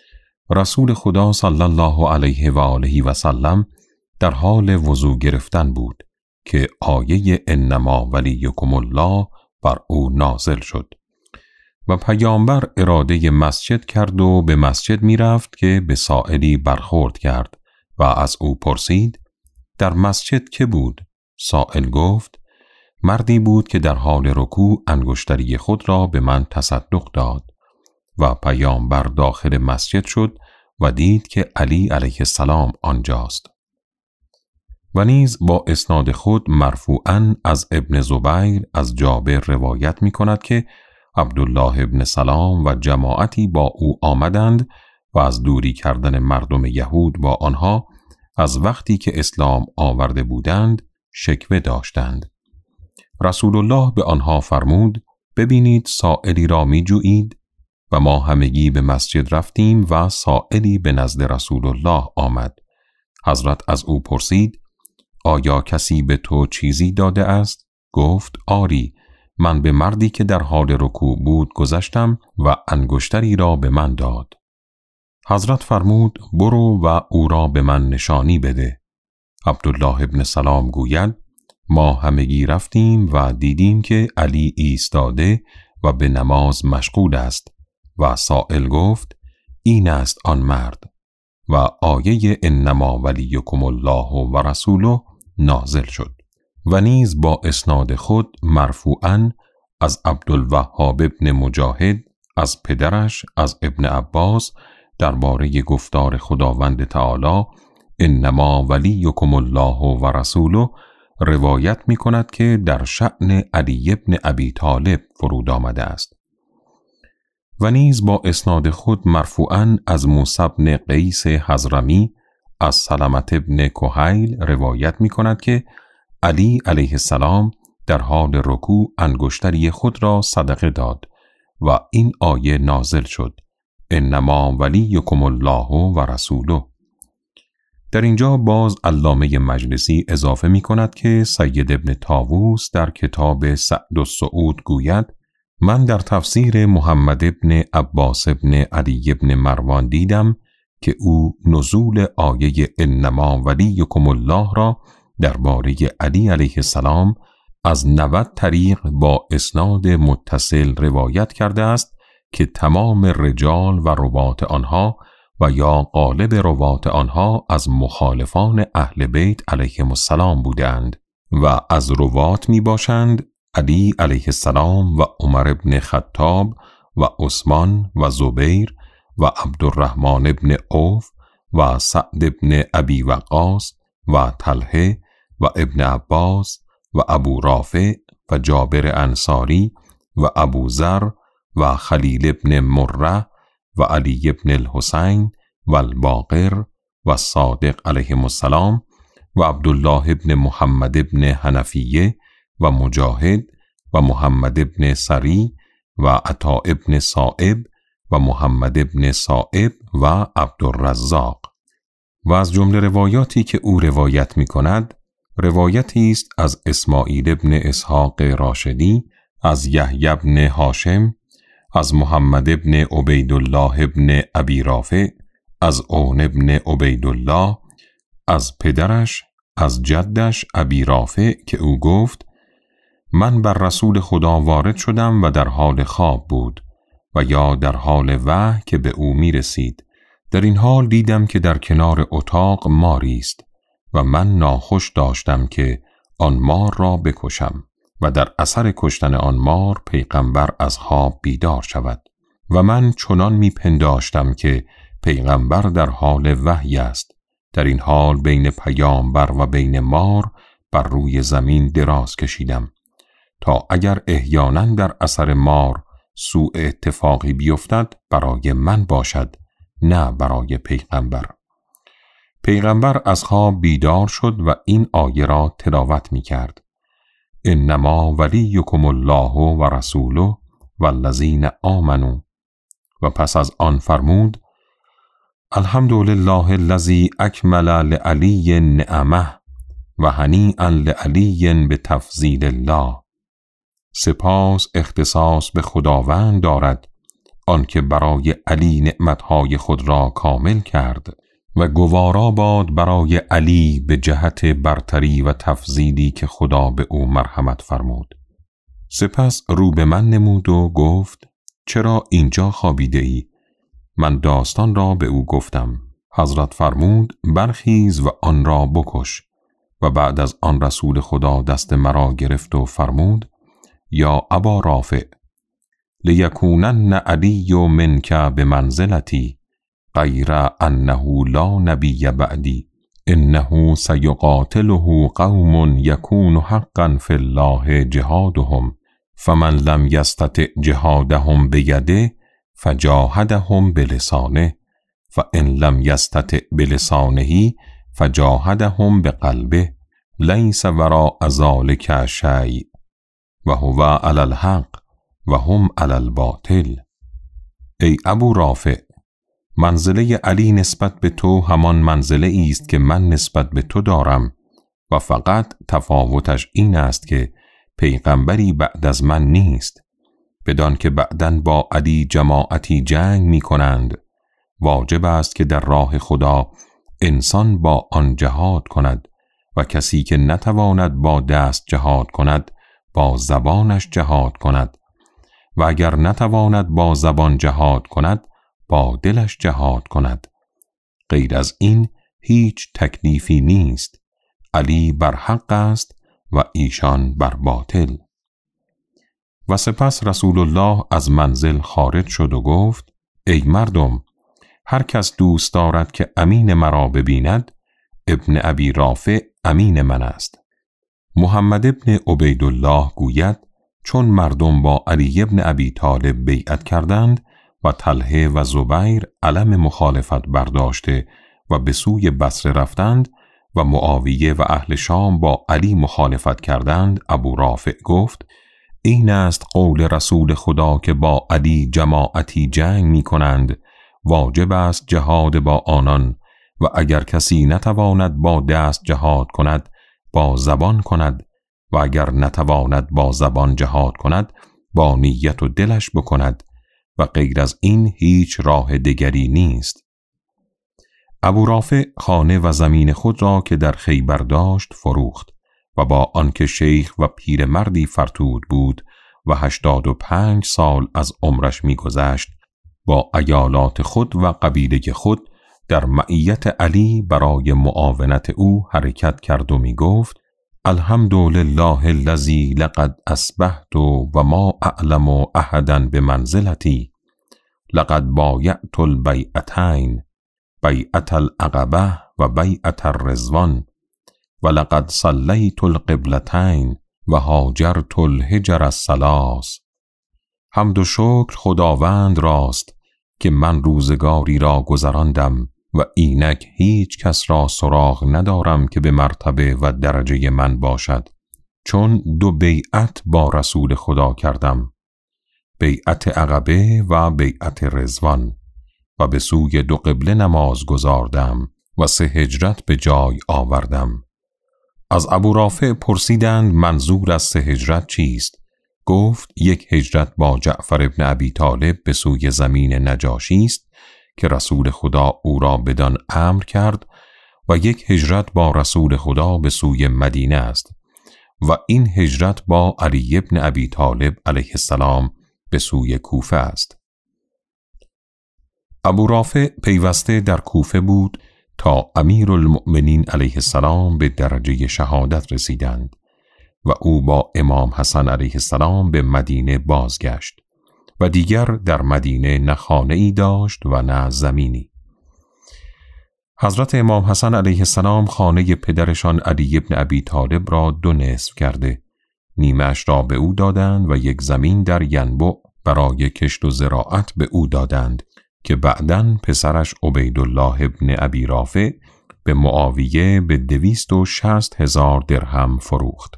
A: رسول خدا صلی الله علیه و آله و سلم در حال وضو گرفتن بود که آیه انما ولیکم الله بر او نازل شد و پیامبر اراده مسجد کرد و به مسجد می رفت که به سائلی برخورد کرد و از او پرسید در مسجد که بود؟ سائل گفت مردی بود که در حال رکوع انگشتری خود را به من تصدق داد. و پیامبر داخل مسجد شد و دید که علی علیه السلام آنجاست. و نیز با اسناد خود مرفوعاً از ابن زبیر از جابر روایت می کند که عبدالله ابن سلام و جماعتی با او آمدند و از دوری کردن مردم یهود با آنها از وقتی که اسلام آورده بودند شکوه داشتند. رسول الله به آنها فرمود ببینید سائلی را می جویید و ما همگی به مسجد رفتیم و سائلی به نزد رسول الله آمد. حضرت از او پرسید آیا کسی به تو چیزی داده است؟ گفت آری، من به مردی که در حال رکوع بود گذشتم و انگشتری را به من داد. حضرت فرمود برو و او را به من نشانی بده. عبدالله ابن سلام گوید ما همگی رفتیم و دیدیم که علی ایستاده و به نماز مشغول است و سائل گفت این است آن مرد و آیه انما ولیکم الله و رسوله نازل شد. و نیز با اسناد خود مرفوعاً از عبدالوهاب ابن مجاهد از پدرش از ابن عباس درباره گفتار خداوند تعالی انما ولیکم الله و رسوله روایت می کند که در شأن علی ابن ابی طالب فرود آمده است. و نیز با اسناد خود مرفوعاً از موسی بن قیس حضرمی از سلمة ابن کهیل روایت می کند که علی علیه السلام در حال رکوع انگشتری خود را صدقه داد و این آیه نازل شد: انما ولیکم الله و رسوله. در اینجا باز علامه مجلسی اضافه می کند که سید ابن طاووس در کتاب سعد السعود گوید: من در تفسیر محمد ابن عباس ابن علی ابن مروان دیدم که او نزول آیه انما ولیکم الله را درباره علی علیه السلام از نود طریق با اسناد متصل روایت کرده است که تمام رجال و روات آنها و یا غالب روات آنها از مخالفان اهل بیت علیهم السلام بودند و از روات می باشند علی علیه السلام و عمر ابن خطاب و عثمان و زبیر و عبدالرحمن ابن عوف و سعد ابن ابی وقاص و طلحه و ابن عباس و ابو رافع و جابر انصاری و ابو ذر و خلیل ابن مره و علی ابن الحسین و الباقر و صادق علیهم السلام و عبدالله ابن محمد ابن حنفیه و مجاهد و محمد ابن سری و عطا ابن صائب و محمد ابن صائب و عبدالرزاق. و از جمله روایاتی که او روایت می کند روایتی است از اسماعیل ابن اسحاق راشدی، از یحیی ابن هاشم، از محمد ابن عبیدالله ابن ابی رافع، از عون ابن عبیدالله، از پدرش، از جدش ابی رافع که او گفت: من بر رسول خدا وارد شدم و در حال خواب بود و یا در حال وحی که به او می رسید. در این حال دیدم که در کنار اتاق ماری است و من ناخوش داشتم که آن مار را بکشم و در اثر کشتن آن مار پیغمبر از خواب بیدار شود و من چنان می پنداشتم که پیغمبر در حال وحی است. در این حال بین پیامبر و بین مار بر روی زمین دراز کشیدم تا اگر احیانا در اثر مار سوء اتفاقی بیفتد برای من باشد، نه برای پیغمبر. پیغمبر از خواب بیدار شد و این آیه را تلاوت می کرد: انما ولیکم الله و رسوله والذین آمنوا. و پس از آن فرمود: الحمدلله الذی اکمل لعلی نعمه و هنیئا لعلی بتفضیل الله. سپاس اختصاص به خداوند دارد آنکه برای علی نعمتهای خود را کامل کرد و گوارا باد برای علی به جهت برتری و تفضیلی که خدا به او مرحمت فرمود. سپس رو به من نمود و گفت: چرا اینجا خوابیده ای؟ من داستان را به او گفتم. حضرت فرمود: برخیز و آن را بکش. و بعد از آن رسول خدا دست مرا گرفت و فرمود: یا ابا رافع، لیکونن علی منک بمنزلتی غیر انه لا نبی بعدی انه سیقاتله قوم یکون حقا فی الله جهادهم فمن لم یستطع جهادهم بیده فجاهدهم بلسانه فان لم یستطع بلسانه فجاهدهم بقلبه لیس وراء ذلک شیء و هو علی الحق و هم علی الباطل. ای ابو رافع، منزله علی نسبت به تو همان منزله است که من نسبت به تو دارم و فقط تفاوتش این است که پیغمبری بعد از من نیست، بدان که بعداً با علی جماعتی جنگ می کنند. واجب است که در راه خدا انسان با آن جهاد کند و کسی که نتواند با دست جهاد کند با زبانش جهاد کند و اگر نتواند با زبان جهاد کند با دلش جهاد کند. غیر از این هیچ تکلیفی نیست. علی بر حق است و ایشان بر باطل. و سپس رسول الله از منزل خارج شد و گفت: ای مردم، هر کس دوست دارد که امین مرا ببیند ابن ابی رافع امین من است. محمد ابن عبیدالله گوید چون مردم با علی ابن ابی طالب بیعت کردند و طلحه و زبیر علم مخالفت برداشته و به سوی بصره رفتند و معاویه و اهل شام با علی مخالفت کردند، ابو رافع گفت این است قول رسول خدا که با علی جماعتی جنگ می کنند، واجب است جهاد با آنان و اگر کسی نتواند با دست جهاد کند با زبان کند و اگر نتواند با زبان جهاد کند با نیت و دلش بکند و غیر از این هیچ راه دیگری نیست. ابو رافع خانه و زمین خود را که در خیبر داشت فروخت و با آنکه شیخ و پیرمردی فرتود بود و هشتاد و پنج سال از عمرش می‌گذشت، با عیالات خود و قبیله خود در معیت علی برای معاونت او حرکت کرد و می گفت الحمدلله الذی لقد اصبحت و ما اعلم احدا بمنزلتی، لقد بایعت البیعتین، بیعت العقبه و بیعت الرضوان، و لقد صلیت القبلتین و هاجرت الهجر الثلاث. حمد و شکر خداوند راست که من روزگاری را گذراندم و اینک هیچ کس را سراغ ندارم که به مرتبه و درجه من باشد، چون دو بیعت با رسول خدا کردم، بیعت عقبه و بیعت رضوان، و به سوی دو قبله نماز گزاردم و سه هجرت به جای آوردم. از ابو رافع پرسیدند منظور از سه هجرت چیست؟ گفت یک هجرت با جعفر ابن ابی طالب به سوی زمین نجاشی است که رسول خدا او را بدان امر کرد و یک هجرت با رسول خدا به سوی مدینه است و این هجرت با علی ابن ابی طالب علیه السلام به سوی کوفه است. ابو رافع پیوسته در کوفه بود تا امیرالمؤمنین علیه السلام به درجه شهادت رسیدند و او با امام حسن علیه السلام به مدینه بازگشت و دیگر در مدینه نه خانه‌ای داشت و نه زمینی. حضرت امام حسن علیه السلام خانه پدرشان علی ابن ابی طالب را دو نصف کرده، نیمه‌اش را به او دادند و یک زمین در ینبع برای کشت و زراعت به او دادند که بعداً پسرش عبیدالله ابن ابی رافع به معاویه به دویست و شصت هزار درهم فروخت.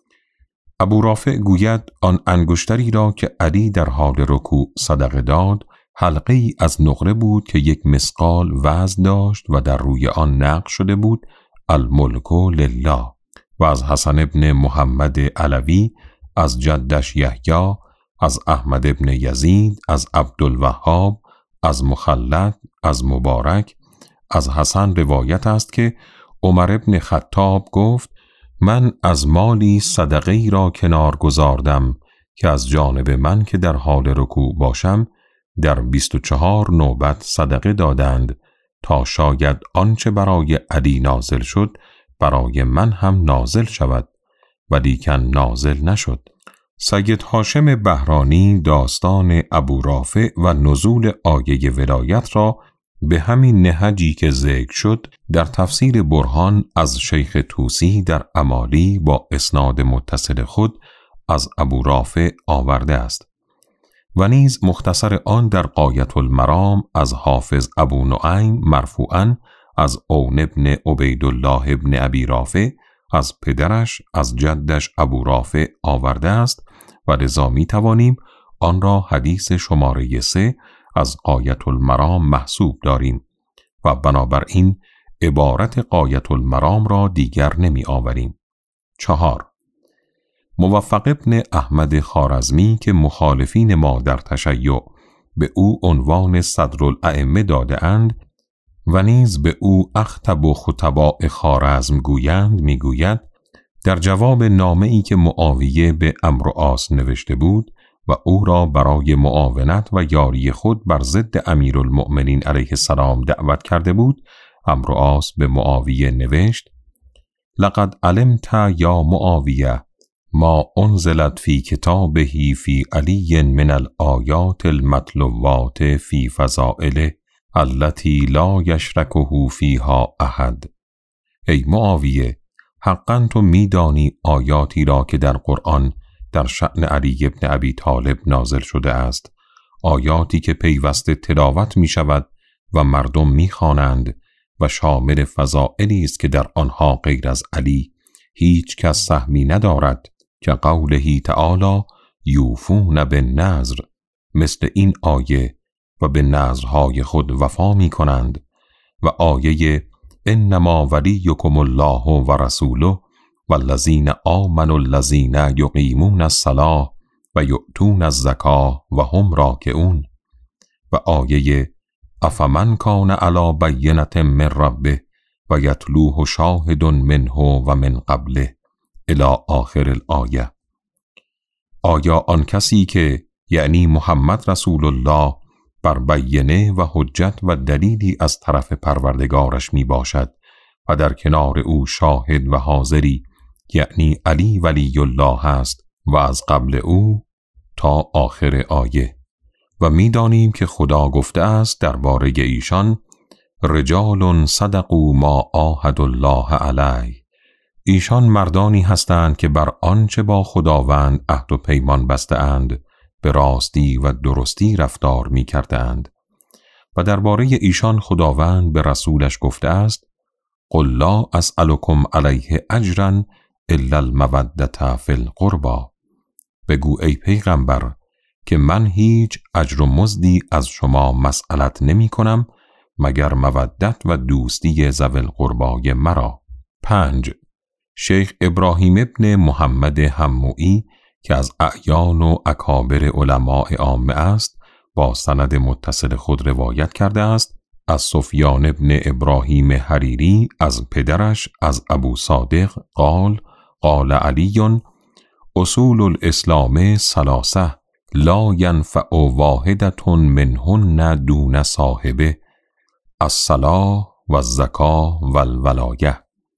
A: ابو رافع گوید آن انگشتری را که علی در حال رکوع صدقه داد حلقه ای از نقره بود که یک مثقال وزن داشت و در روی آن نقش شده بود الملک لله، و از حسن ابن محمد علوی، از جدش یحیی، از احمد ابن یزید، از عبدالوهاب، از مخلد، از مبارک، از حسن روایت است که عمر ابن خطاب گفت من از مالی صدقه ای را کنار گذاردم که از جانب من که در حال رکوع باشم در بیست و چهار نوبت صدقه دادند تا شاید آنچه برای علی نازل شد برای من هم نازل شود، ولیکن نازل نشد. سید هاشم بهرانی داستان ابو رافع و نزول آیه ولایت را به همین نهجی که ذکر شد در تفسیر برهان از شیخ طوسی در امالی با اسناد متصل خود از ابو رافع آورده است و نیز مختصر آن در غایة المرام از حافظ ابو نعیم مرفوعاً از عون ابن عبیدالله ابن ابی رافع از پدرش از جدش ابو رافع آورده است و لذا می توانیم آن را حدیث شماره سه از غایة المرام محسوب داریم و بنابراین عبارت غایة المرام را دیگر نمی آوریم. چهار. موفق ابن احمد خوارزمی که مخالفین ما در تشیع به او عنوان صدرالائمه داده اند و نیز به او اخطب و خطباء خوارزم گویند می گوید در جواب نامه‌ای که معاویه به عمرو و عاص نوشته بود و او را برای معاونت و یاری خود بر ضد امیرالمؤمنین علیه السلام دعوت کرده بود، عمرو و عاص به معاویه نوشت لقد علمت یا معاویه ما انزلت فی کتابه فی علی من الآیات المتلوات فی فضائله التي لا یشرکه فیها احد. ای معاویه، حقا تو میدانی آیاتی را که در قرآن در شأن علی ابن ابی طالب نازل شده است، آیاتی که پیوسته تلاوت می شود و مردم می خوانند و شامل فضائلی است که در آنها غیر از علی هیچ کس سهمی ندارد، که قوله تعالی یوفون بالنذر، مثل این آیه، و به نذرهای خود وفا می کنند، و آیه انما ولیکم الله و رسوله والذین آمنوا الذین یقیمون الصلاة و یؤتون الزکاة و هم راکعون، و آیه افمن کان علی بینة من ربه و یتلوه شاهد منه و من قبله الی آخر الآیه. آیا آن کسی که یعنی محمد رسول الله بر بینه و حجت و دلیلی از طرف پروردگارش می باشد و در کنار او شاهد و حاضری یعنی علی ولی الله است و از قبل او تا آخر آیه. و می دانیم که خدا گفته است درباره ایشان رجال صدقوا ما عاهدوا الله علیه، ایشان مردانی هستند که بر آنچه با خداوند عهد و پیمان بسته اند به راستی و درستی رفتار می کردند. و درباره ایشان خداوند به رسولش گفته است قل لا اسألکم علیه اجرا الا المودة فی القربى، بگو ای پیغمبر که من هیچ اجر و مزدی از شما مسئلت نمی کنم مگر مودت و دوستی ذوی القربای مرا. پنج. شیخ ابراهیم ابن محمد حموئی که از اعیان و اکابر علماء عامه است با سند متصل خود روایت کرده است از سفیان ابن ابراهیم حریری از پدرش از ابو صادق قال قال علی اصول الاسلام ثلاثه لا ینفع واحدة منهن دون صاحبه الصلاة و الزکاة و الولایه.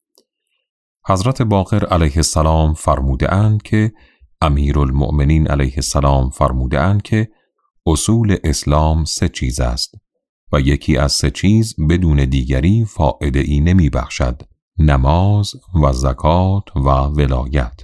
A: حضرت باقر علیه السلام فرموده اند که امیرالمؤمنین علیه السلام فرموده اند که اصول اسلام سه چیز است و یکی از سه چیز بدون دیگری فایده ای نمی بخشد، نماز و زکات و ولایت.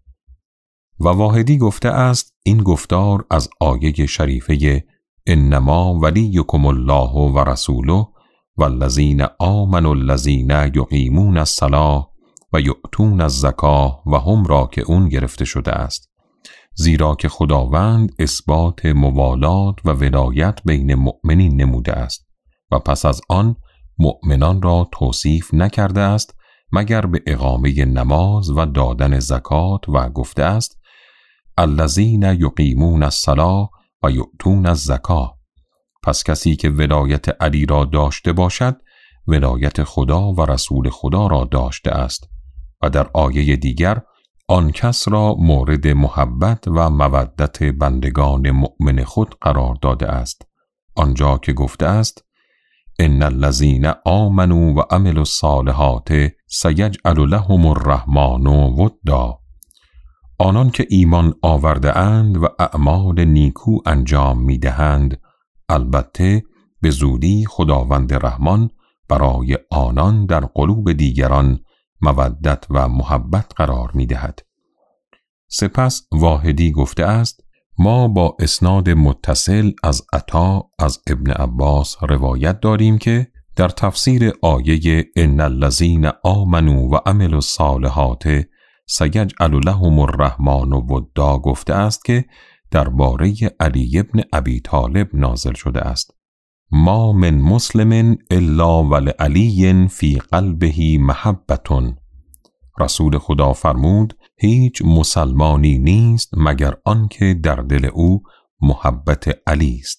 A: و واحدی گفته است این گفتار از آیه شریفه انما ولیکم الله و رسوله والذین آمنوا الذین یقیمون الصلاة و یؤتون الزکاة و هم راکعون گرفته شده است، زیرا که خداوند اثبات موالات و ولایت بین مؤمنین نموده است و پس از آن مؤمنان را توصیف نکرده است مگر به اقامه نماز و دادن زکات و گفته است الذین یقیمون الصلاة و یؤتون الزکاة. پس کسی که ولایت علی را داشته باشد ولایت خدا و رسول خدا را داشته است و در آیه دیگر آن کس را مورد محبت و مودت بندگان مؤمن خود قرار داده است، آنجا که گفته است ان الذین آمنوا و عملوا الصالحات سیجعل لهم الرحمن ودا، آنان که ایمان آورده اند و اعمال نیکو انجام می دهند البته به زودی خداوند رحمان برای آنان در قلوب دیگران مودت و محبت قرار می دهد. سپس واحدی گفته است ما با اسناد متصل از عطا از ابن عباس روایت داریم که در تفسیر آیه ان الذین آمنوا و عملوا الصالحات سیجعل لهم الرحمن ودا گفته است که درباره علی ابن ابی طالب نازل شده است ما من مسلم الا ولعلی فی قلبه محبتون. رسول خدا فرمود هیچ مسلمانی نیست مگر آنکه در دل او محبت علی است.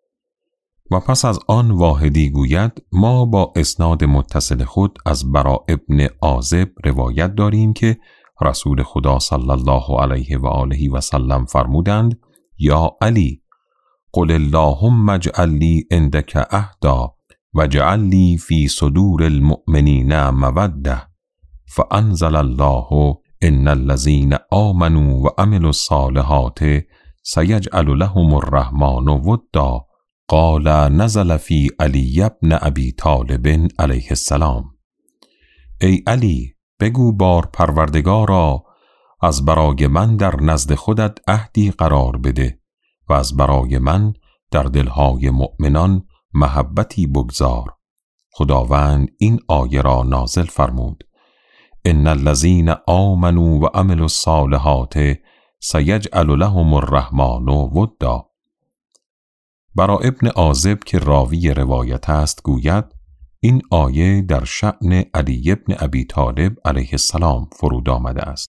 A: و پس از آن واحدی گوید ما با اسناد متصل خود از براء ابن عازب روایت داریم که رسول خدا صلی الله علیه و آله و سلم فرمودند یا علی قل اللهم اجعل لی عندک عهدا واجعل لی فی صدور المؤمنین موده فانزل الله ان الذین آمنوا و عملوا الصالحات سیجعل لهم الرحمن ودا قال نزل فی علی بن ابی طالب علیه السلام. ای علی بگو بار پروردگارا از برای من در نزد خودت عهدی قرار بده و از برای من در دلهای مؤمنان محبتی بگذار. خداوند این آیه را نازل فرمود: ان الذین آمنوا و عملوا الصالحات سیجعل لهم الرحمن ودا. برا ابن عازب که راوی روایت است گوید این آیه در شأن علی بن ابی طالب علیه السلام فرود آمده است.